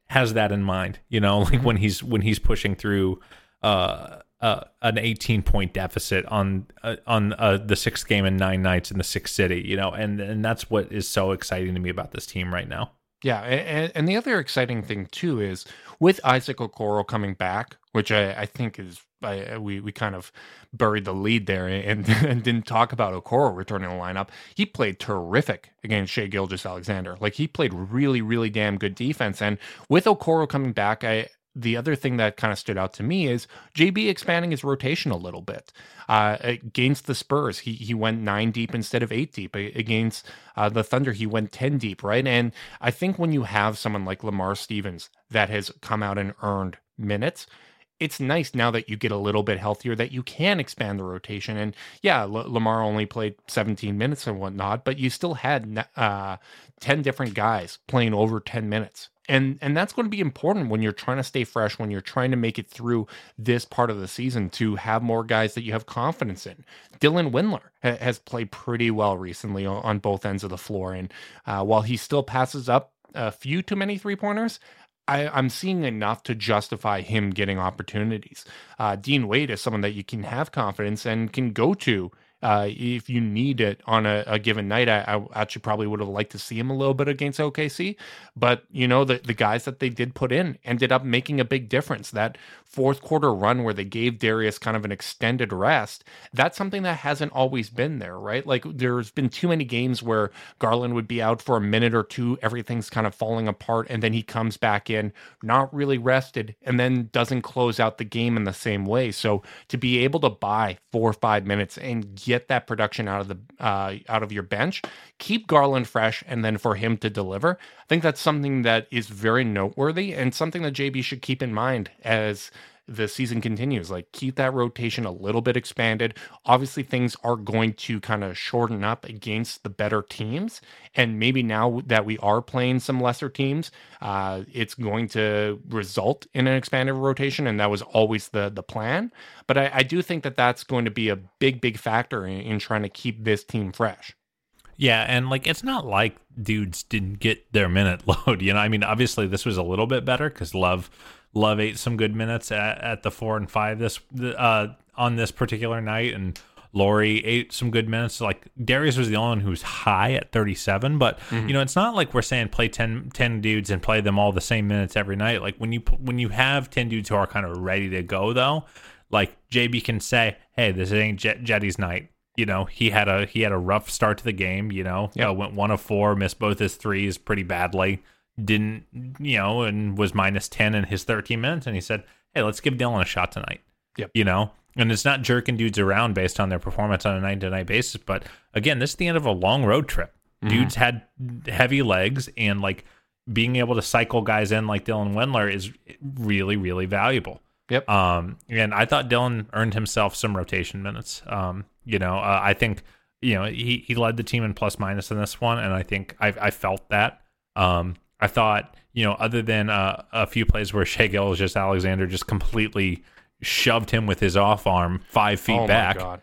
has that in mind, you know, like when he's when he's pushing through uh, uh, an eighteen point deficit on uh, on uh, the sixth game in nine nights in the sixth city, you know, and and that's what is so exciting to me about this team right now. Yeah, and, and the other exciting thing too is with Isaac Okoro coming back, which I, I think is I, we we kind of buried the lead there and, and didn't talk about Okoro returning the lineup. He played terrific against Shai Gilgeous-Alexander. Like he played really really damn good defense, and with Okoro coming back, I. The other thing that kind of stood out to me is J B expanding his rotation a little bit. Uh, against the Spurs, he he went nine deep instead of eight deep. Against uh, the Thunder, he went ten deep, right? And I think when you have someone like Lamar Stevens that has come out and earned minutes, it's nice now that you get a little bit healthier that you can expand the rotation. And yeah, L- Lamar only played seventeen minutes and whatnot, but you still had uh, ten different guys playing over ten minutes. And and that's going to be important when you're trying to stay fresh, when you're trying to make it through this part of the season, to have more guys that you have confidence in. Dylan Windler ha- has played pretty well recently on, on both ends of the floor. And uh, while he still passes up a few too many three-pointers, I, I'm seeing enough to justify him getting opportunities. Uh, Dean Wade is someone that you can have confidence and can go to uh, if you need it on a, a given night. I, I actually probably would have liked to see him a little bit against O K C, but you know, the, the guys that they did put in ended up making a big difference. That fourth quarter run where they gave Darius kind of an extended rest, that's something that hasn't always been there, right? Like there's been too many games where Garland would be out for a minute or two, everything's kind of falling apart, and then he comes back in, not really rested, and then doesn't close out the game in the same way. So to be able to buy four or five minutes and get that production out of the uh, out of your bench, keep Garland fresh, and then for him to deliver, I think that's something that is very noteworthy and something that J B should keep in mind as the season continues. Like, keep that rotation a little bit expanded. Obviously, things are going to kind of shorten up against the better teams, and maybe now that we are playing some lesser teams, uh, it's going to result in an expanded rotation, and that was always the the plan. But I, I do think that that's going to be a big, big factor in, in trying to keep this team fresh. Yeah, and like it's not like dudes didn't get their minute load. You know, I mean, obviously this was a little bit better because Love Love ate some good minutes at, at the four and five this uh, on this particular night, and Laurie ate some good minutes. Like Darius was the only one who was high at thirty-seven, but mm-hmm. you know, it's not like we're saying play ten, ten dudes and play them all the same minutes every night. Like when you when you have ten dudes who are kind of ready to go, though, like J B can say, "Hey, this ain't Jet- Jetty's night." You know, he had a he had a rough start to the game. You know, yep. uh, went one of four, missed both his threes pretty badly. Didn't, you know, and was minus ten in his thirteen minutes. And he said, "Hey, let's give Dylan a shot tonight." Yep. You know, and it's not jerking dudes around based on their performance on a night to night basis. But again, this is the end of a long road trip. Mm-hmm. Dudes had heavy legs, and like being able to cycle guys in like Dylan Windler is really, really valuable. Yep. Um, and I thought Dylan earned himself some rotation minutes. Um, you know, uh, I think, you know, he, he led the team in plus minus in this one. And I think I, I felt that. Um, I thought, you know, other than uh, a few plays where Shai Gilgeous-Alexander just completely shoved him with his off arm five feet oh back. My God.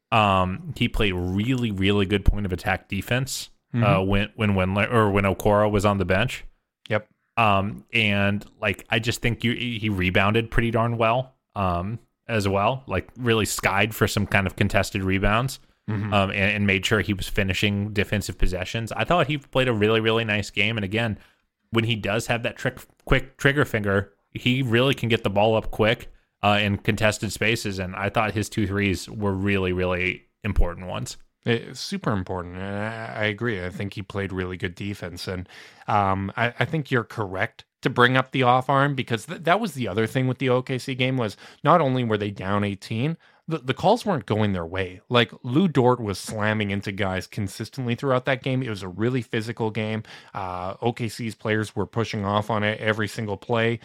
Um, he played really, really good point of attack defense mm-hmm. uh, when when Windler, or when Okoro was on the bench. Yep. Um, and like I just think you, he rebounded pretty darn well. Um, as well, like really skied for some kind of contested rebounds. Mm-hmm. Um, and, and made sure he was finishing defensive possessions. I thought he played a really, really nice game. And again, when he does have that trick, quick trigger finger, he really can get the ball up quick uh, in contested spaces. And I thought his two threes were really, really important ones. It's super important. And I, I agree. I think he played really good defense. And um, I, I think you're correct to bring up the off arm, because th- that was the other thing with the O K C game, was not only were they down eighteen, the, the calls weren't going their way. Like Lou Dort was slamming into guys consistently throughout that game. It was a really physical game. Uh, O K C's players were pushing off on it every single play.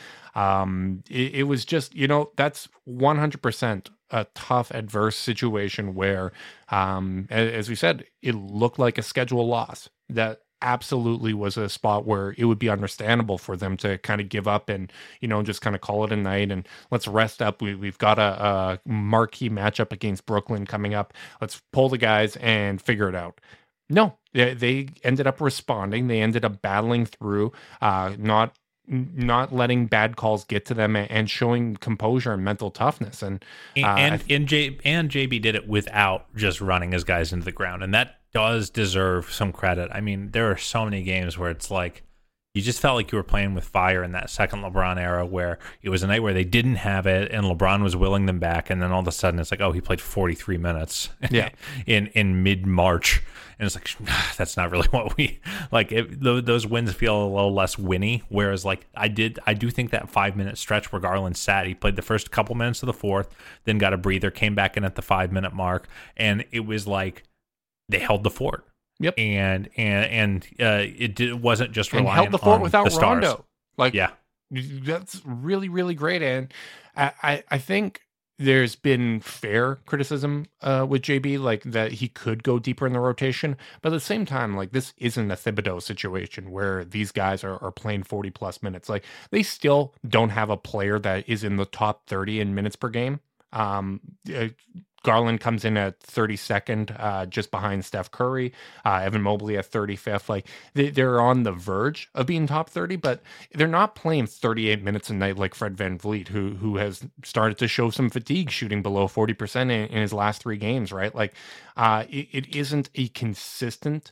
Um, it, it was just, you know, that's one hundred percent a tough, adverse situation where, um, as, as we said, it looked like a schedule loss. That absolutely was a spot where it would be understandable for them to kind of give up and, you know, just kind of call it a night and let's rest up. We, we've got a, a marquee matchup against Brooklyn coming up. Let's pull the guys and figure it out. No, they, they ended up responding. They ended up battling through, uh, not not letting bad calls get to them and showing composure and mental toughness. And and uh, and, and, J, and J B did it without just running his guys into the ground, and that does deserve some credit. I mean, there are so many games where it's like you just felt like you were playing with fire in that second LeBron era, where it was a night where they didn't have it and LeBron was willing them back, and then all of a sudden it's like, oh, he played forty-three minutes yeah. in in mid-March, and it's like, that's not really what we like. It, those wins feel a little less winny, whereas like I did I do think that five minute stretch where Garland sat, he played the first couple minutes of the fourth, then got a breather, came back in at the five minute mark, and it was like they held the fort. Yep, and and and uh, it did, wasn't just reliant and held the fort on without the stars. Rondo. Like, yeah, that's really really great. And I I, I think there's been fair criticism uh, with J B, like that he could go deeper in the rotation, but at the same time, like this isn't a Thibodeau situation where these guys are, are playing forty plus minutes. Like they still don't have a player that is in the top thirty in minutes per game. Um, uh, Garland comes in at thirty-second, uh, just behind Steph Curry. Uh, Evan Mobley at thirty-fifth. Like they, they're on the verge of being top thirty, but they're not playing thirty-eight minutes a night like Fred VanVleet, who who has started to show some fatigue, shooting below forty percent in, in his last three games. Right, like uh, it, it isn't a consistent.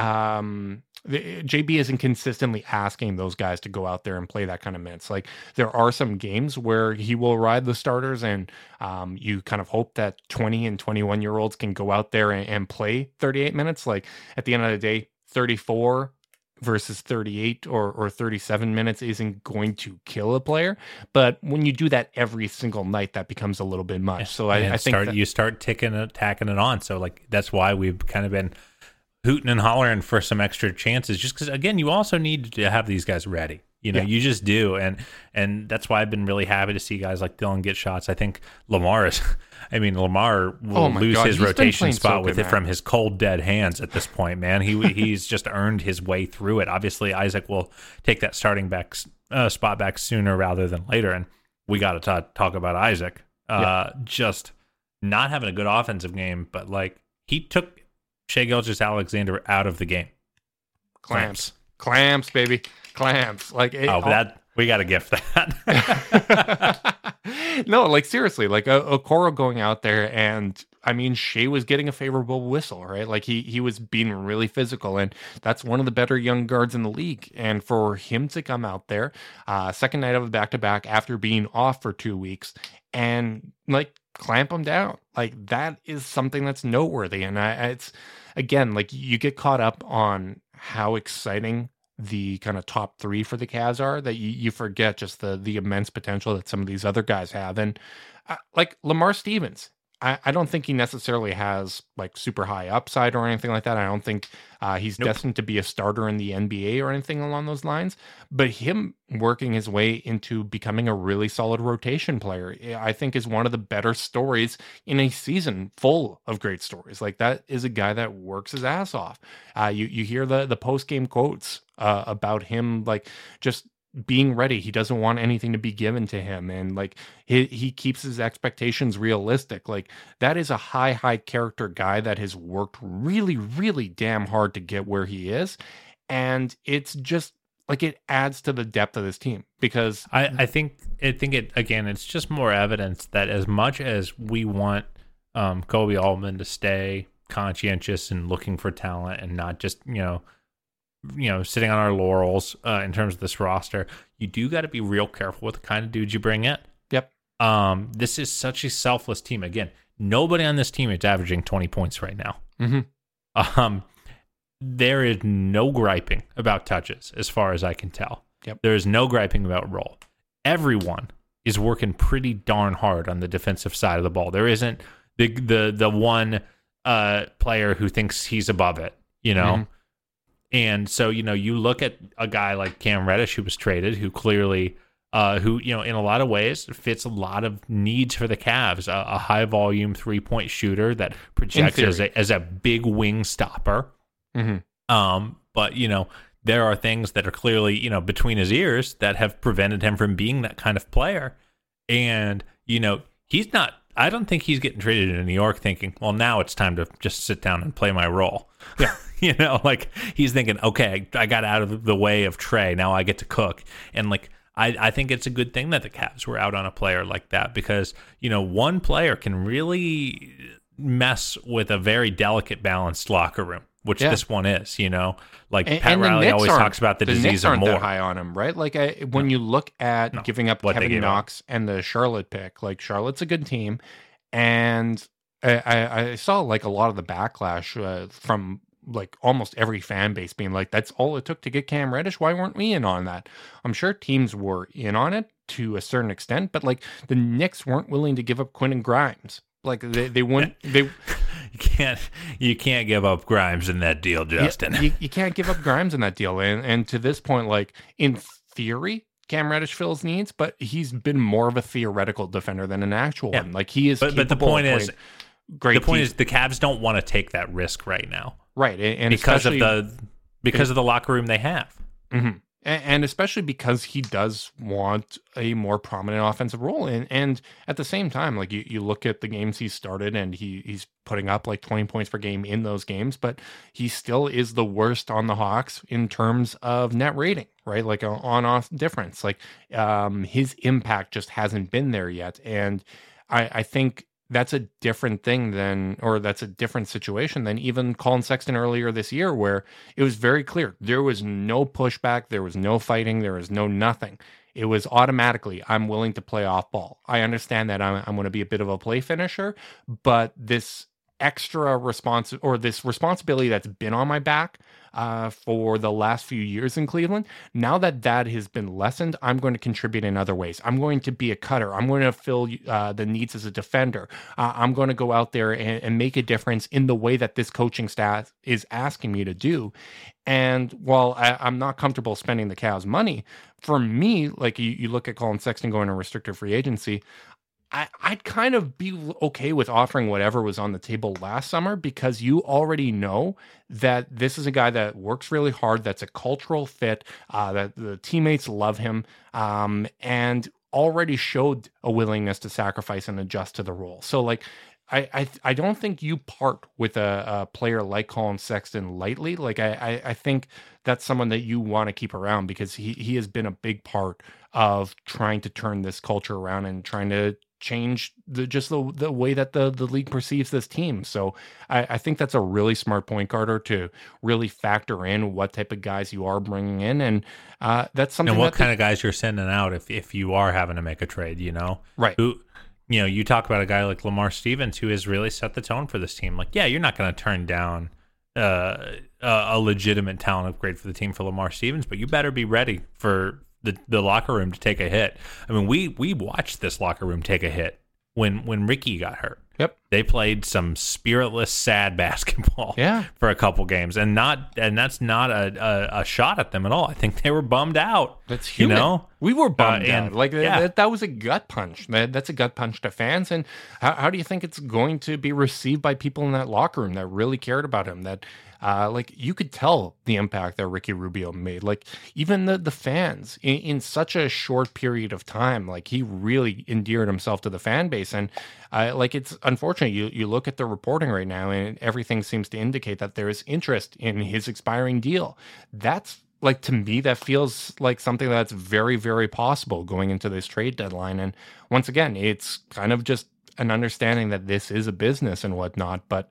Um, the, J B isn't consistently asking those guys to go out there and play that kind of minutes. Like there are some games where he will ride the starters, and um, you kind of hope that twenty and twenty-one year olds can go out there and, and play thirty-eight minutes. Like at the end of the day, thirty-four versus thirty-eight or, or thirty-seven minutes isn't going to kill a player. But when you do that every single night, that becomes a little bit much. So I, I think start, that, you start ticking it, tacking it on. So like that's why we've kind of been hooting and hollering for some extra chances, just because again, you also need to have these guys ready. You know, yeah. you just do, and and that's why I've been really happy to see guys like Dillon get shots. I think Lamar is. I mean, Lamar will oh lose God. his He's rotation spot so with good, it man. from his cold dead hands at this point. Man, he he's just earned his way through it. Obviously, Isaac will take that starting back uh, spot back sooner rather than later, and we got to talk about Isaac. Uh, yeah. Just not having a good offensive game, but like he took Shai Gilgeous-Alexander out of the game. Clamps. Clamps, baby. Clamps. Like it, oh, but that we got to gift that. No, like seriously, like a Okoro going out there, and I mean, Shai was getting a favorable whistle, right? Like he he was being really physical, and that's one of the better young guards in the league. And for him to come out there, uh, second night of a back to back after being off for two weeks, and like clamp him down, like that is something that's noteworthy. And I, it's again, like you get caught up on how exciting the kind of top three for the Cavs are that you, you forget just the the immense potential that some of these other guys have. And uh, like Lamar Stevens, I, I don't think he necessarily has like super high upside or anything like that. I don't think uh, he's nope. destined to be a starter in the N B A or anything along those lines. But him working his way into becoming a really solid rotation player, I think is one of the better stories in a season full of great stories. Like that is a guy that works his ass off. Uh, you you hear the the post game quotes uh, about him, like just being ready. He doesn't want anything to be given to him, and like he he keeps his expectations realistic. Like that is a high high character guy that has worked really really damn hard to get where he is, and it's just like it adds to the depth of this team. Because I I think I think it again it's just more evidence that as much as we want um Kobe Altman to stay conscientious and looking for talent and not just you know you know, sitting on our laurels uh, in terms of this roster, you do got to be real careful with the kind of dudes you bring in. Yep. Um, this is such a selfless team. Again, nobody on this team is averaging twenty points right now. Mm-hmm. Um, there is no griping about touches, as far as I can tell. Yep. There is no griping about roll. Everyone is working pretty darn hard on the defensive side of the ball. There isn't the the the one uh, player who thinks he's above it, you know. Mm-hmm. And so, you know, you look at a guy like Cam Reddish who was traded, who clearly, uh, who, you know, in a lot of ways fits a lot of needs for the Cavs, a, a high volume three point shooter that projects as a, as a big wing stopper. Mm-hmm. Um, but, you know, there are things that are clearly, you know, between his ears that have prevented him from being that kind of player. And, you know, he's not I don't think he's getting traded to New York thinking, well, now it's time to just sit down and play my role. Yeah. You know, like he's thinking, okay, I got out of the way of Trey. Now I get to cook. And like, I, I think it's a good thing that the Cavs were out on a player like that because, you know, one player can really mess with a very delicate, balanced locker room, which yeah. this one is, you know, like and, Pat and Riley always talks about the, the disease Knicks of aren't more. That high on him, right? Like I, when no. you look at no. giving up what Kevin Knox up. and the Charlotte pick, like Charlotte's a good team. And I, I, I saw like a lot of the backlash uh, from like almost every fan base being like, that's all it took to get Cam Reddish. Why weren't we in on that? I'm sure teams were in on it to a certain extent, but like the Knicks weren't willing to give up Quentin Grimes. Like they, they wouldn't, they, you can't, you can't give up Grimes in that deal, Justin. You, you, you can't give up Grimes in that deal. And, and to this point, like in theory, Cam Reddish fills needs, but he's been more of a theoretical defender than an actual yeah. one. Like he is, but, but the point is, great. The point team. is the Cavs don't want to take that risk right now. Right, and because of the because of the locker room they have, mm-hmm. and, and especially because he does want a more prominent offensive role, and and at the same time, like you, you look at the games he started, and he he's putting up like twenty points per game in those games, but he still is the worst on the Hawks in terms of net rating, right? Like a on-off difference, like um, his impact just hasn't been there yet, and I, I think. That's a different thing than, or that's a different situation than even Colin Sexton earlier this year, where it was very clear there was no pushback, there was no fighting, there was no nothing. It was automatically, I'm willing to play off ball. I understand that I'm, I'm going to be a bit of a play finisher, but this extra response or this responsibility that's been on my back uh, for the last few years in Cleveland, now that that has been lessened, I'm going to contribute in other ways. I'm going to be a cutter. I'm going to fill uh, the needs as a defender. Uh, I'm going to go out there and, and make a difference in the way that this coaching staff is asking me to do. And while I, I'm not comfortable spending the Cavs' money, for me, like you, you look at Colin Sexton going to restricted free agency, I, I'd kind of be okay with offering whatever was on the table last summer because you already know that this is a guy that works really hard, that's a cultural fit, uh, that the teammates love him, um, and already showed a willingness to sacrifice and adjust to the role. So, like, I I, I don't think you part with a, a player like Colin Sexton lightly. Like, I, I, I think that's someone that you want to keep around because he, he has been a big part of trying to turn this culture around and trying to change the just the, the way that the, the league perceives this team. So I, I think that's a really smart point guarder to really factor in what type of guys you are bringing in. And uh, that's something And what that kind the, of guys you're sending out if, if you are having to make a trade, you know? Right. Who, you know, you talk about a guy like Lamar Stevens who has really set the tone for this team. Like, yeah, you're not going to turn down uh, a legitimate talent upgrade for the team for Lamar Stevens, but you better be ready for the, the locker room to take a hit. I mean, we we watched this locker room take a hit when when Ricky got hurt. Yep. They played some spiritless, sad basketball yeah. for a couple games, and not and that's not a, a, a shot at them at all. I think they were bummed out. That's human. You know? We were bummed uh, and, out. Like yeah. that, that was a gut punch. That, that's a gut punch to fans. And how, how do you think it's going to be received by people in that locker room that really cared about him? That uh, like you could tell the impact that Ricky Rubio made. Like even the the fans in, in such a short period of time, like he really endeared himself to the fan base. And uh, like it's unfortunate. You you look at the reporting right now, and everything seems to indicate that there is interest in his expiring deal. That's like, to me, that feels like something that's very, very possible going into this trade deadline. And once again, it's kind of just an understanding that this is a business and whatnot. But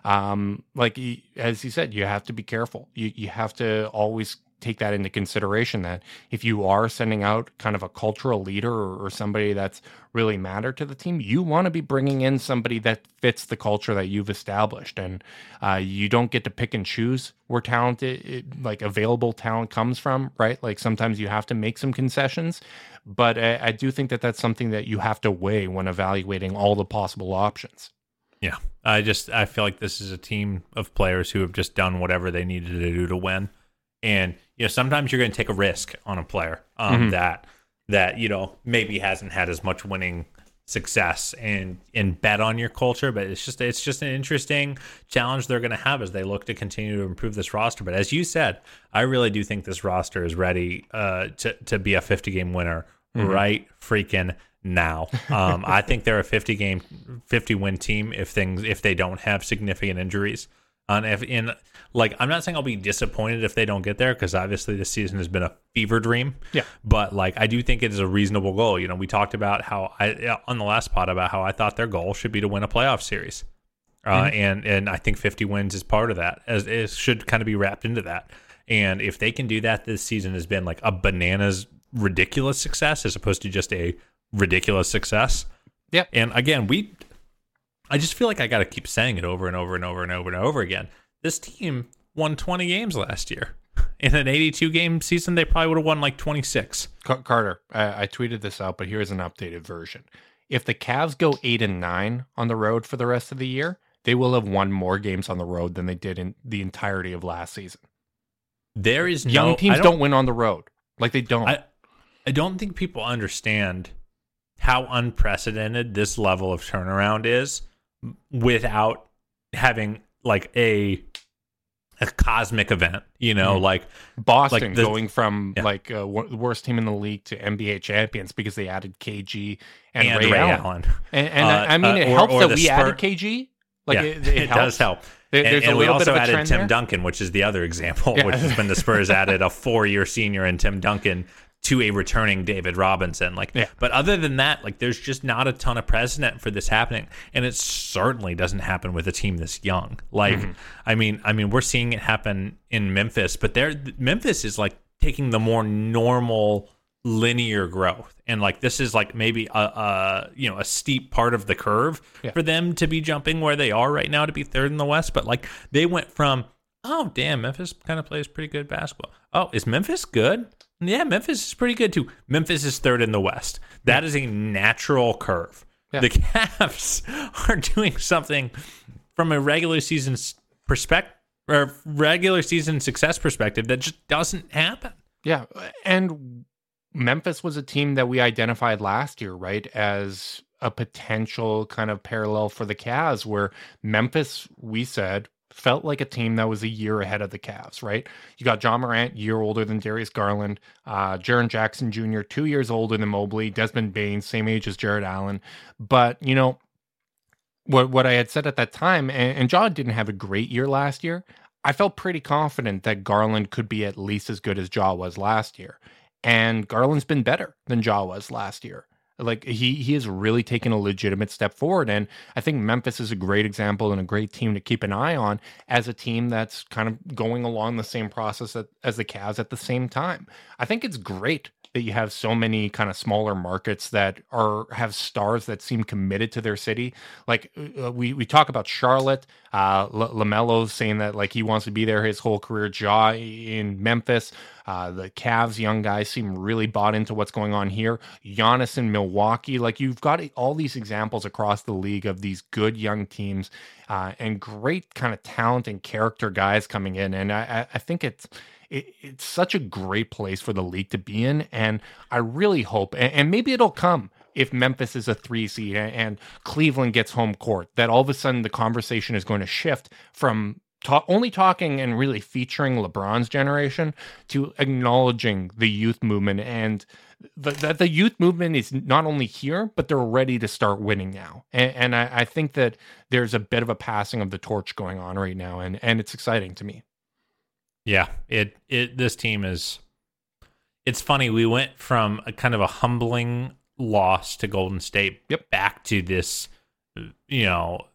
um, like, as you said, you have to be careful. You, you have to always take that into consideration, that if you are sending out kind of a cultural leader or, or somebody that's really mattered to the team, you want to be bringing in somebody that fits the culture that you've established. And uh, you don't get to pick and choose where talent, it, it, like available talent comes from, right? Like sometimes you have to make some concessions, but I, I do think that that's something that you have to weigh when evaluating all the possible options. Yeah, I just, I feel like this is a team of players who have just done whatever they needed to do to win. And, you know, sometimes you're going to take a risk on a player um, mm-hmm. that, that, you know, maybe hasn't had as much winning success and, and bet on your culture. But it's just, it's just an interesting challenge they're going to have as they look to continue to improve this roster. But as you said, I really do think this roster is ready uh, to, to be a fifty game winner mm-hmm. right freaking now. Um, I think they're a fifty game, fifty win team if things if they don't have significant injuries. And if in like, I'm not saying I'll be disappointed if they don't get there, because obviously this season has been a fever dream. Yeah. But like, I do think it is a reasonable goal. You know, we talked about how I on the last pod about how I thought their goal should be to win a playoff series, uh, mm-hmm. and and I think fifty wins is part of that. As it should kind of be wrapped into that. And if they can do that, this season has been like a bananas ridiculous success as opposed to just a ridiculous success. Yeah. And again, we. I just feel like I got to keep saying it over and over and over and over and over again. This team won twenty games last year. In an eighty-two game season, they probably would have won like twenty-six. Carter, I, I tweeted this out, but here's an updated version. If the Cavs go eight and nine on the road for the rest of the year, they will have won more games on the road than they did in the entirety of last season. There is no, young teams don't, don't win on the road. Like they don't. I, I don't think people understand how unprecedented this level of turnaround is without having like a a cosmic event, you know, mm-hmm. like Boston like the, going from yeah. like uh, w- the worst team in the league to N B A champions because they added K G and, and Ray, Ray Allen. Allen. And, and uh, I mean, it uh, or, helps or that the we Spur- added K G. Like yeah, it, it, it helps. does help. There, and there's and a we little also bit of a added trend Tim there. Duncan, which is the other example, Yeah. which has been the Spurs added a four-year senior in Tim Duncan to a returning David Robinson. Like, yeah. But other than that, like, there's just not a ton of precedent for this happening, and it certainly doesn't happen with a team this young. Like, mm-hmm. I mean, I mean, we're seeing it happen in Memphis, but there, Memphis is like taking the more normal linear growth, and like this is like maybe a, a you know a steep part of the curve yeah. for them to be jumping where they are right now to be third in the West. But like they went from, oh damn, Memphis kind of plays pretty good basketball. Oh, is Memphis good? Yeah, Memphis is pretty good too. Memphis is third in the West. That yeah. is a natural curve. Yeah. The Cavs are doing something from a regular season perspective or regular season success perspective that just doesn't happen. Yeah, and Memphis was a team that we identified last year, right, as a potential kind of parallel for the Cavs, where Memphis, we said, felt like a team that was a year ahead of the Cavs, right? You got John Morant, year older than Darius Garland, uh, Jaren Jackson Junior, two years older than Mobley, Desmond Bain, same age as Jared Allen. But, you know, what what I had said at that time, and, and John didn't have a great year last year, I felt pretty confident that Garland could be at least as good as Ja was last year. And Garland's been better than Ja was last year. Like he he has really taken a legitimate step forward, and I think Memphis is a great example and a great team to keep an eye on as a team that's kind of going along the same process that, as the Cavs at the same time. I think it's great that you have so many kind of smaller markets that are have stars that seem committed to their city. Like uh, we we talk about Charlotte, uh, L- LaMelo saying that like he wants to be there his whole career. Ja in Memphis. Uh, the Cavs young guys seem really bought into what's going on here. Giannis in Milwaukee. Like you've got all these examples across the league of these good young teams uh, and great kind of talent and character guys coming in. And I, I think it's it, it's such a great place for the league to be in. And I really hope, and, and maybe it'll come if Memphis is a three seed and, and Cleveland gets home court, that all of a sudden the conversation is going to shift from Ta- only talking and really featuring LeBron's generation to acknowledging the youth movement, and that the, the youth movement is not only here, but they're ready to start winning now. And, and I, I think that there's a bit of a passing of the torch going on right now, and, and it's exciting to me. Yeah, it it this team is. It's funny. We went from a kind of a humbling loss to Golden State, yep. back to this, you know,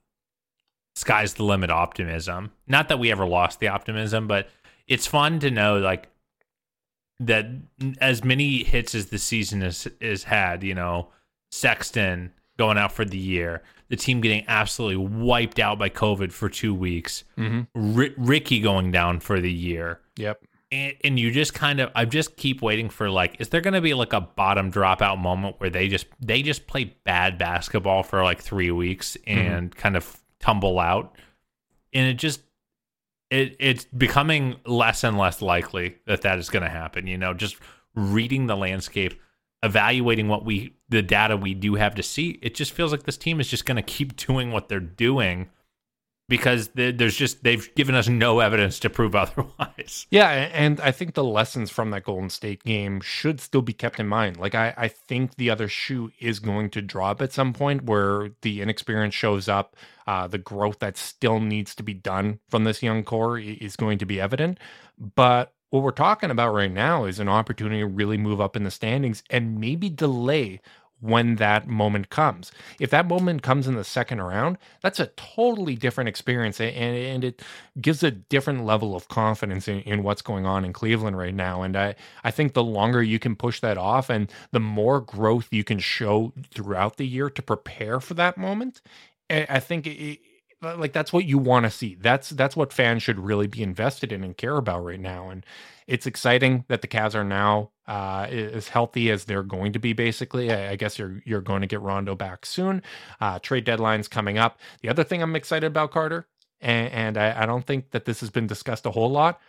sky's the limit optimism. Not that we ever lost the optimism, but it's fun to know like that as many hits as the season has, has had, you know, Sexton going out for the year, the team getting absolutely wiped out by COVID for two weeks, mm-hmm. R- Ricky going down for the year. Yep. And, and you just kind of, I just keep waiting for like, is there going to be like a bottom dropout moment where they just, they just play bad basketball for like three weeks and mm-hmm. kind of tumble out? And it just it it's becoming less and less likely that that is going to happen. You know, just reading the landscape, evaluating what we the data we do have to see, it just feels like this team is just going to keep doing what they're doing because there's just they've given us no evidence to prove otherwise. Yeah, and I think the lessons from that Golden State game should still be kept in mind. Like, I, I think the other shoe is going to drop at some point where the inexperience shows up. Uh, the growth that still needs to be done from this young core is going to be evident. But what we're talking about right now is an opportunity to really move up in the standings and maybe delay when that moment comes. If that moment comes in the second round, that's a totally different experience, and, and it gives a different level of confidence in, in what's going on in Cleveland right now. And I, I think the longer you can push that off and the more growth you can show throughout the year to prepare for that moment, I think it, like that's what you want to see. That's that's what fans should really be invested in and care about right now. And it's exciting that the Cavs are now uh, as healthy as they're going to be. Basically, I, I guess you're you're going to get Rondo back soon. Uh, trade deadline's coming up. The other thing I'm excited about, Carter, and, and I, I don't think that this has been discussed a whole lot.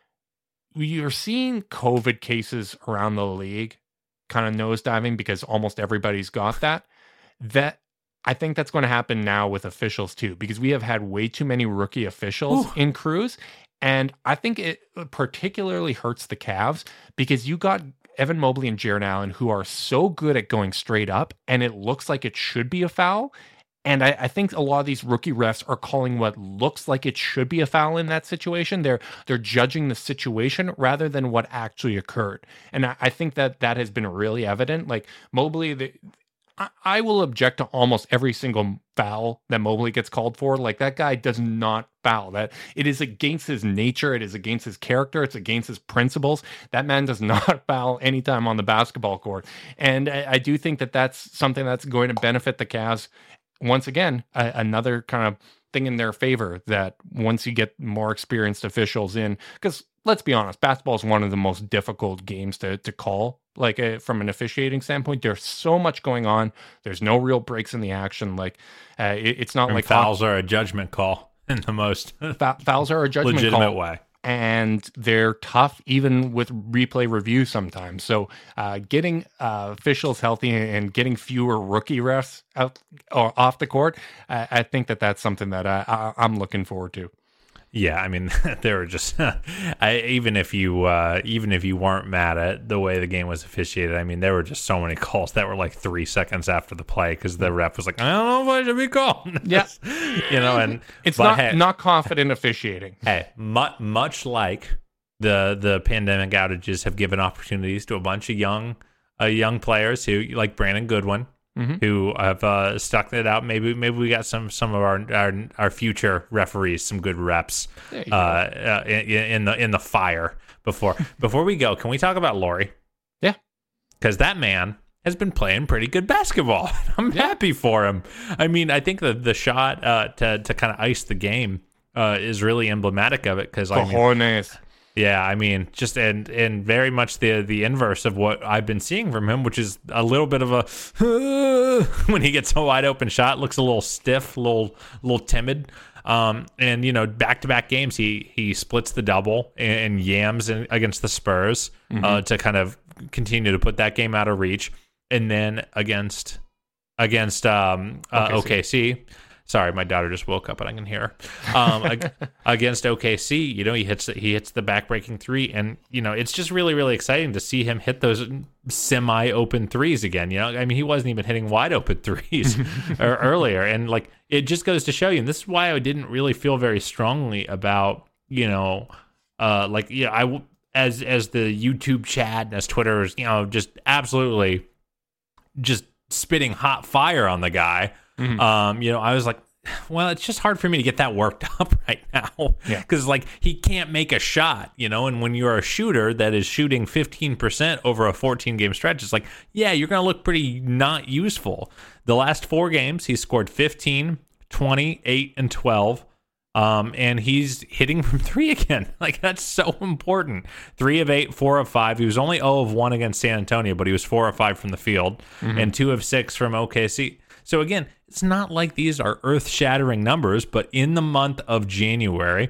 You're seeing COVID cases around the league kind of nosediving because almost everybody's got that. That I think that's going to happen now with officials too, because we have had way too many rookie officials Ooh. in crews. And I think it particularly hurts the Cavs because you got Evan Mobley and Jarrett Allen who are so good at going straight up and it looks like it should be a foul. And I, I think a lot of these rookie refs are calling what looks like it should be a foul in that situation. They're they're judging the situation rather than what actually occurred. And I, I think that that has been really evident. Like Mobley, the, I will object to almost every single foul that Mobley gets called for. Like, that guy does not foul. That it is against his nature. It is against his character. It's against his principles. That man does not foul anytime on the basketball court. And I, I do think that that's something that's going to benefit the Cavs. Once again, a, another kind of thing in their favor that once you get more experienced officials in, because let's be honest, basketball is one of the most difficult games to to call. Like uh, from an officiating standpoint, there's so much going on. There's no real breaks in the action. Like uh, it, it's not and like fouls are a judgment call in the most fa- fouls are a judgment legitimate call. way, and they're tough even with replay review sometimes. So uh, getting uh, officials healthy and getting fewer rookie refs out or off the court, uh, I think that that's something that I, I, I'm looking forward to. Yeah, I mean, there were just I, even if you uh, even if you weren't mad at the way the game was officiated, I mean, there were just so many calls that were like three seconds after the play because the ref was like, I don't know if I should be calling this. Yeah, you know, and it's not hey, not confident officiating. Hey, much much like the the pandemic outages have given opportunities to a bunch of young uh, young players who like Brandon Goodwin. Mm-hmm. Who have uh, stuck it out? Maybe, maybe we got some some of our our, our future referees some good reps uh, uh, in, in the in the fire. Before before we go, can we talk about Lauri? Yeah, because that man has been playing pretty good basketball. I'm yeah. happy for him. I mean, I think the the shot uh, to to kind of ice the game uh, is really emblematic of it. Because I mean, yeah, I mean, just and and very much the the inverse of what I've been seeing from him, which is a little bit of a uh, when he gets a wide open shot, looks a little stiff, a little little timid. Um, and you know, back to back games, he he splits the double and, and yams in, against the Spurs mm-hmm. uh, to kind of continue to put that game out of reach, and then against against um, uh, O K C. O K C. Sorry, my daughter just woke up and I can hear her. Um, against O K C, you know, he hits he hits the backbreaking three, and you know, it's just really really exciting to see him hit those semi open threes again. You know, I mean, he wasn't even hitting wide open threes earlier, and like it just goes to show you. And this is why I didn't really feel very strongly about you know, uh, like yeah, I as as the YouTube chat and as Twitter is you know just absolutely just spitting hot fire on the guy. Mm-hmm. Um, you know, I was like, well, it's just hard for me to get that worked up right now because, yeah. like, he can't make a shot, you know, and when you're a shooter that is shooting fifteen percent over a fourteen-game stretch, it's like, yeah, you're going to look pretty not useful. The last four games, he scored fifteen, twenty, eight, and twelve, um, and he's hitting from three again. Like, that's so important. Three of eight, four of five. He was only zero of one against San Antonio, but he was four of five from the field, mm-hmm. and two of six from O K C. So again, it's not like these are earth-shattering numbers, but in the month of January,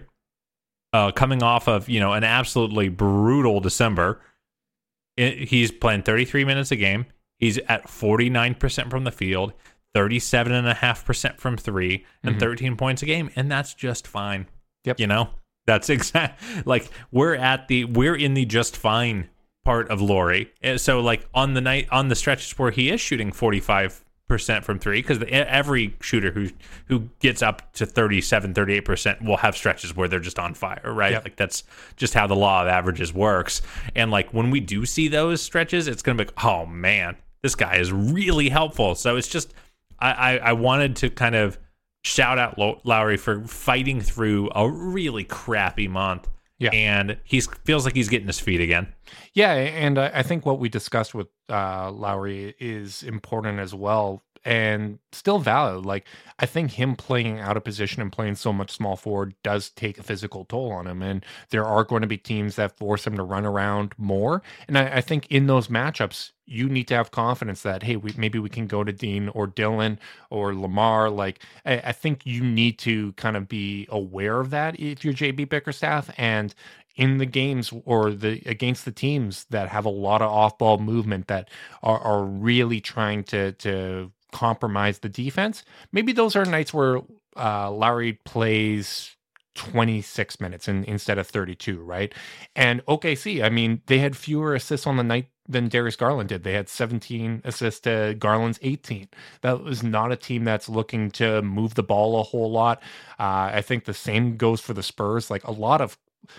uh, coming off of you know an absolutely brutal December, it, he's playing thirty-three minutes a game. He's at forty-nine percent from the field, thirty-seven point five percent from three and mm-hmm. thirteen points a game, and that's just fine. Yep. You know, that's exact. Like we're at the we're in the just fine part of Lauri. So like on the night on the stretches where he is shooting forty-five percent from three, because every shooter who who gets up to thirty-seven, thirty-eight percent will have stretches where they're just on fire, right? Yep. Like that's just how the law of averages works. And like when we do see those stretches, it's gonna be like, oh man, this guy is really helpful. So it's just I I, I wanted to kind of shout out Lauri for fighting through a really crappy month. Yeah. And he feels like he's getting his feet again. Yeah, and I think what we discussed with uh, Lauri is important as well, and still valid. Like, I think him playing out of position and playing so much small forward does take a physical toll on him, and there are going to be teams that force him to run around more. And I, I think in those matchups, you need to have confidence that, hey, we, maybe we can go to Dean or Dylan or Lamar. Like, I, I think you need to kind of be aware of that if you're J B Bickerstaff, and in the games or the against the teams that have a lot of off-ball movement that are, are really trying to to compromise the defense, maybe those are nights where uh, Lauri plays twenty-six minutes in, instead of thirty-two, right? And O K C, I mean, they had fewer assists on the night than Darius Garland did. They had seventeen assists to Garland's eighteen. That was not a team that's looking to move the ball a whole lot. Uh, I think the same goes for the Spurs. Like a lot of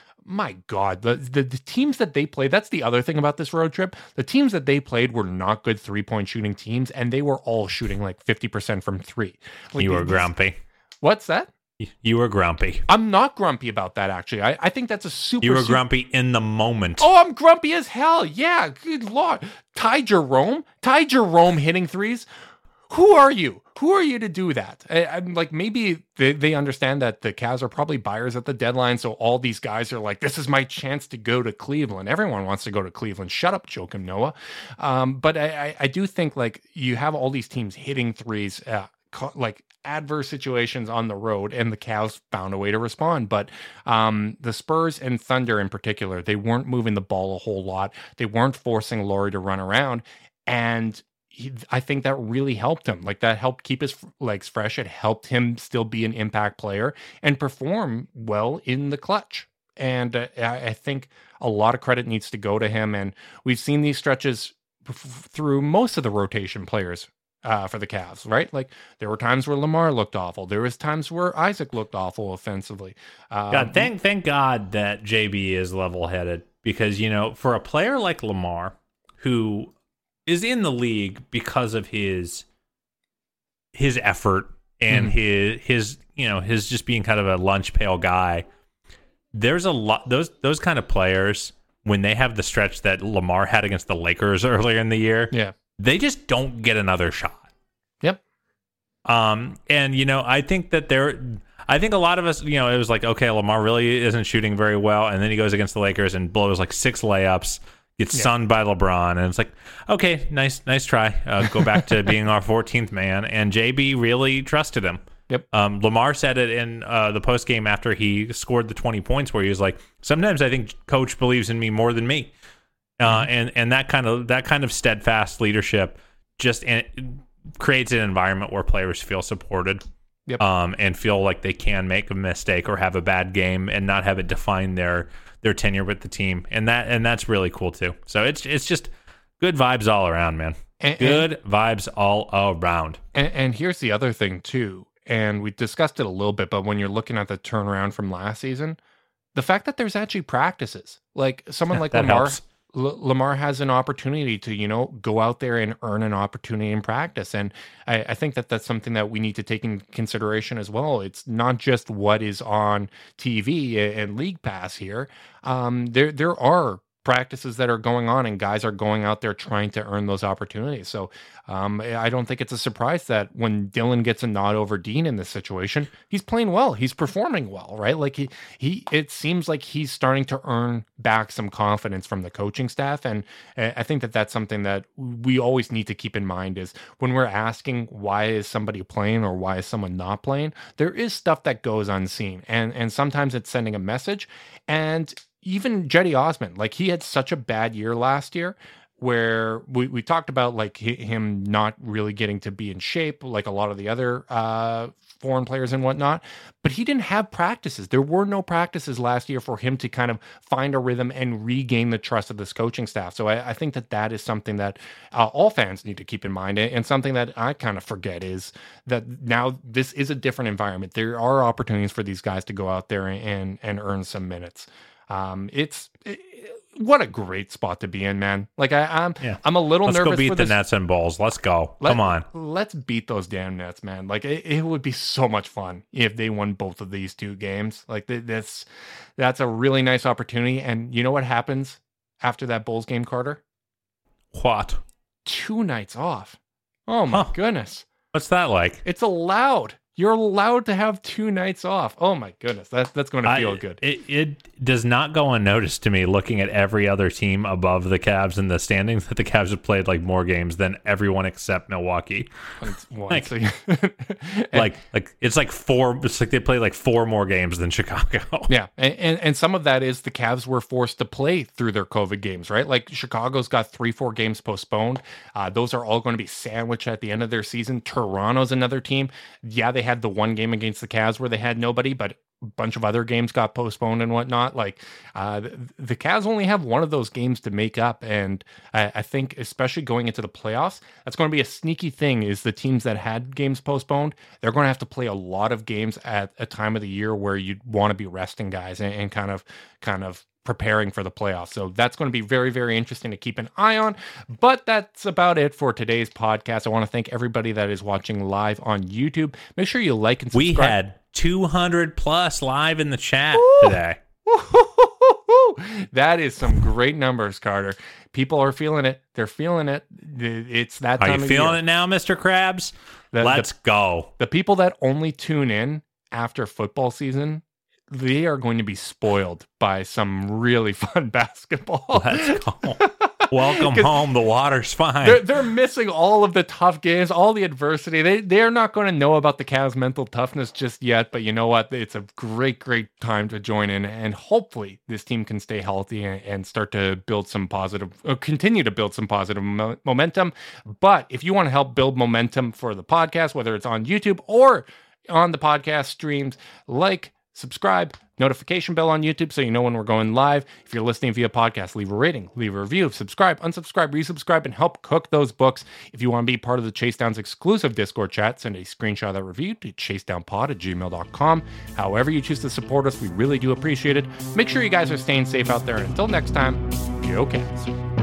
My God, the, the the teams that they played, that's the other thing about this road trip. The teams that they played were not good three-point shooting teams, and they were all shooting like fifty percent from three. Like, you were grumpy. What's that? You were grumpy. I'm not grumpy about that, actually. I, I think that's a super... You were super... grumpy in the moment. Oh, I'm grumpy as hell. Yeah, good Lord. Ty Jerome? Ty Jerome hitting threes? Who are you? Who are you to do that? I, I'm like, maybe they, they understand that the Cavs are probably buyers at the deadline, so all these guys are like, this is my chance to go to Cleveland. Everyone wants to go to Cleveland. Shut up, Joakim Noah. Um, but I, I, I do think, like, you have all these teams hitting threes, uh, like adverse situations on the road, and the Cavs found a way to respond. But um, the Spurs and Thunder in particular, they weren't moving the ball a whole lot. They weren't forcing Lauri to run around, and He, I think that really helped him. Like, that helped keep his legs fresh. It helped him still be an impact player and perform well in the clutch. And uh, I think a lot of credit needs to go to him. And we've seen these stretches f- through most of the rotation players uh, for the Cavs, right? Like, there were times where Lamar looked awful. There was times where Isaac looked awful offensively. Um, God, thank thank God that J B is level-headed, because, you know, for a player like Lamar, who is in the league because of his his effort and mm-hmm. his his you know his just being kind of a lunch pail guy. There's a lot those those kind of players, when they have the stretch that Lamar had against the Lakers earlier in the year. Yeah, they just don't get another shot. Yep. Um, and you know, I think that there. I think a lot of us, you know, it was like, okay, Lamar really isn't shooting very well, and then he goes against the Lakers and blows like six layups. Gets yeah. sunned by LeBron, and it's like, okay, nice, nice try. Uh, go back to being our fourteenth man. And J B really trusted him. Yep. Um, Lamar said it in uh, the post game after he scored the twenty points, where he was like, "Sometimes I think Coach believes in me more than me," uh, mm-hmm. and and that kind of that kind of steadfast leadership just an, creates an environment where players feel supported. Yep. Um, and feel like they can make a mistake or have a bad game and not have it define their their tenure with the team, and that and that's really cool too. So it's it's just good vibes all around, man. And, good and, vibes all around. And, and here's the other thing too, and we discussed it a little bit, but when you're looking at the turnaround from last season, the fact that there's actually practices, like someone like Lamar. Helps. L- Lamar has an opportunity to, you know, go out there and earn an opportunity in practice. And I, I think that that's something that we need to take in consideration as well. It's not just what is on T V and League Pass here. Um, there, there are practices that are going on, and guys are going out there trying to earn those opportunities. So um, I don't think it's a surprise that when Dylan gets a nod over Dean in this situation, he's playing well. He's performing well, right? Like he, he, it seems like he's starting to earn back some confidence from the coaching staff. And I think that that's something that we always need to keep in mind, is when we're asking why is somebody playing or why is someone not playing, there is stuff that goes unseen. And, and sometimes it's sending a message. And even Jetty Osman, like, he had such a bad year last year. where we, we talked about like him not really getting to be in shape like a lot of the other uh, foreign players and whatnot, but he didn't have practices. There were no practices last year for him to kind of find a rhythm and regain the trust of this coaching staff. So I, I think that that is something that uh, all fans need to keep in mind, and something that I kind of forget is that now this is a different environment. There are opportunities for these guys to go out there and and earn some minutes. Um, it's it, what a great spot to be in, man. Like I, I'm, yeah. I'm a little let's nervous. Let's go beat for the this. Nets and Bulls. Let's go. Let, Come on. Let's beat those damn Nets, man. Like it, it would be so much fun if they won both of these two games. Like that's, that's a really nice opportunity. And you know what happens after that Bulls game, Carter? What? Two nights off. Oh my huh. goodness. What's that like? It's allowed. You're allowed to have two nights off. Oh my goodness, that's that's going to feel I, good. It, it does not go unnoticed to me looking at every other team above the Cavs in the standings that the Cavs have played like more games than everyone except Milwaukee. like, like, like it's like four. It's like they played like four more games than Chicago. Yeah, and, and and some of that is the Cavs were forced to play through their COVID games, right? Like Chicago's got three, four games postponed. Uh, those are all going to be sandwiched at the end of their season. Toronto's another team. Yeah, they had the one game against the Cavs where they had nobody, but a bunch of other games got postponed and whatnot. Like uh, the, the Cavs only have one of those games to make up, and I, I think especially going into the playoffs, that's going to be a sneaky thing. Is the teams that had games postponed, they're going to have to play a lot of games at a time of the year where you'd want to be resting guys and, and kind of, kind of. preparing for the playoffs. So that's going to be very, very interesting to keep an eye on. But that's about it for today's podcast. I want to thank everybody that is watching live on YouTube. Make sure you like and subscribe. We had two hundred plus live in the chat Ooh. today. That is some great numbers, Carter. People are feeling it. They're feeling it. It's that time of year. Are you feeling it now, Mister Krabs? The, Let's the, go. The people that only tune in after football season, they are going to be spoiled by some really fun basketball. Let's go. Welcome home. The water's fine. They're, they're missing all of the tough games, all the adversity. They, they're not going to know about the Cavs' mental toughness just yet, but you know what? It's a great, great time to join in, and hopefully this team can stay healthy and, and start to build some positive, or continue to build some positive mo- momentum. But if you want to help build momentum for the podcast, whether it's on YouTube or on the podcast streams, like, subscribe, notification bell on YouTube so you know when we're going live. If you're listening via podcast, leave a rating, leave a review, subscribe, unsubscribe, resubscribe, and help cook those books. If you want to be part of the Chase Downs exclusive Discord chat, send a screenshot of that review to chasedownpod at gmail dot com. However you choose to support us, we really do appreciate it. Make sure you guys are staying safe out there. And until next time, go Cavs.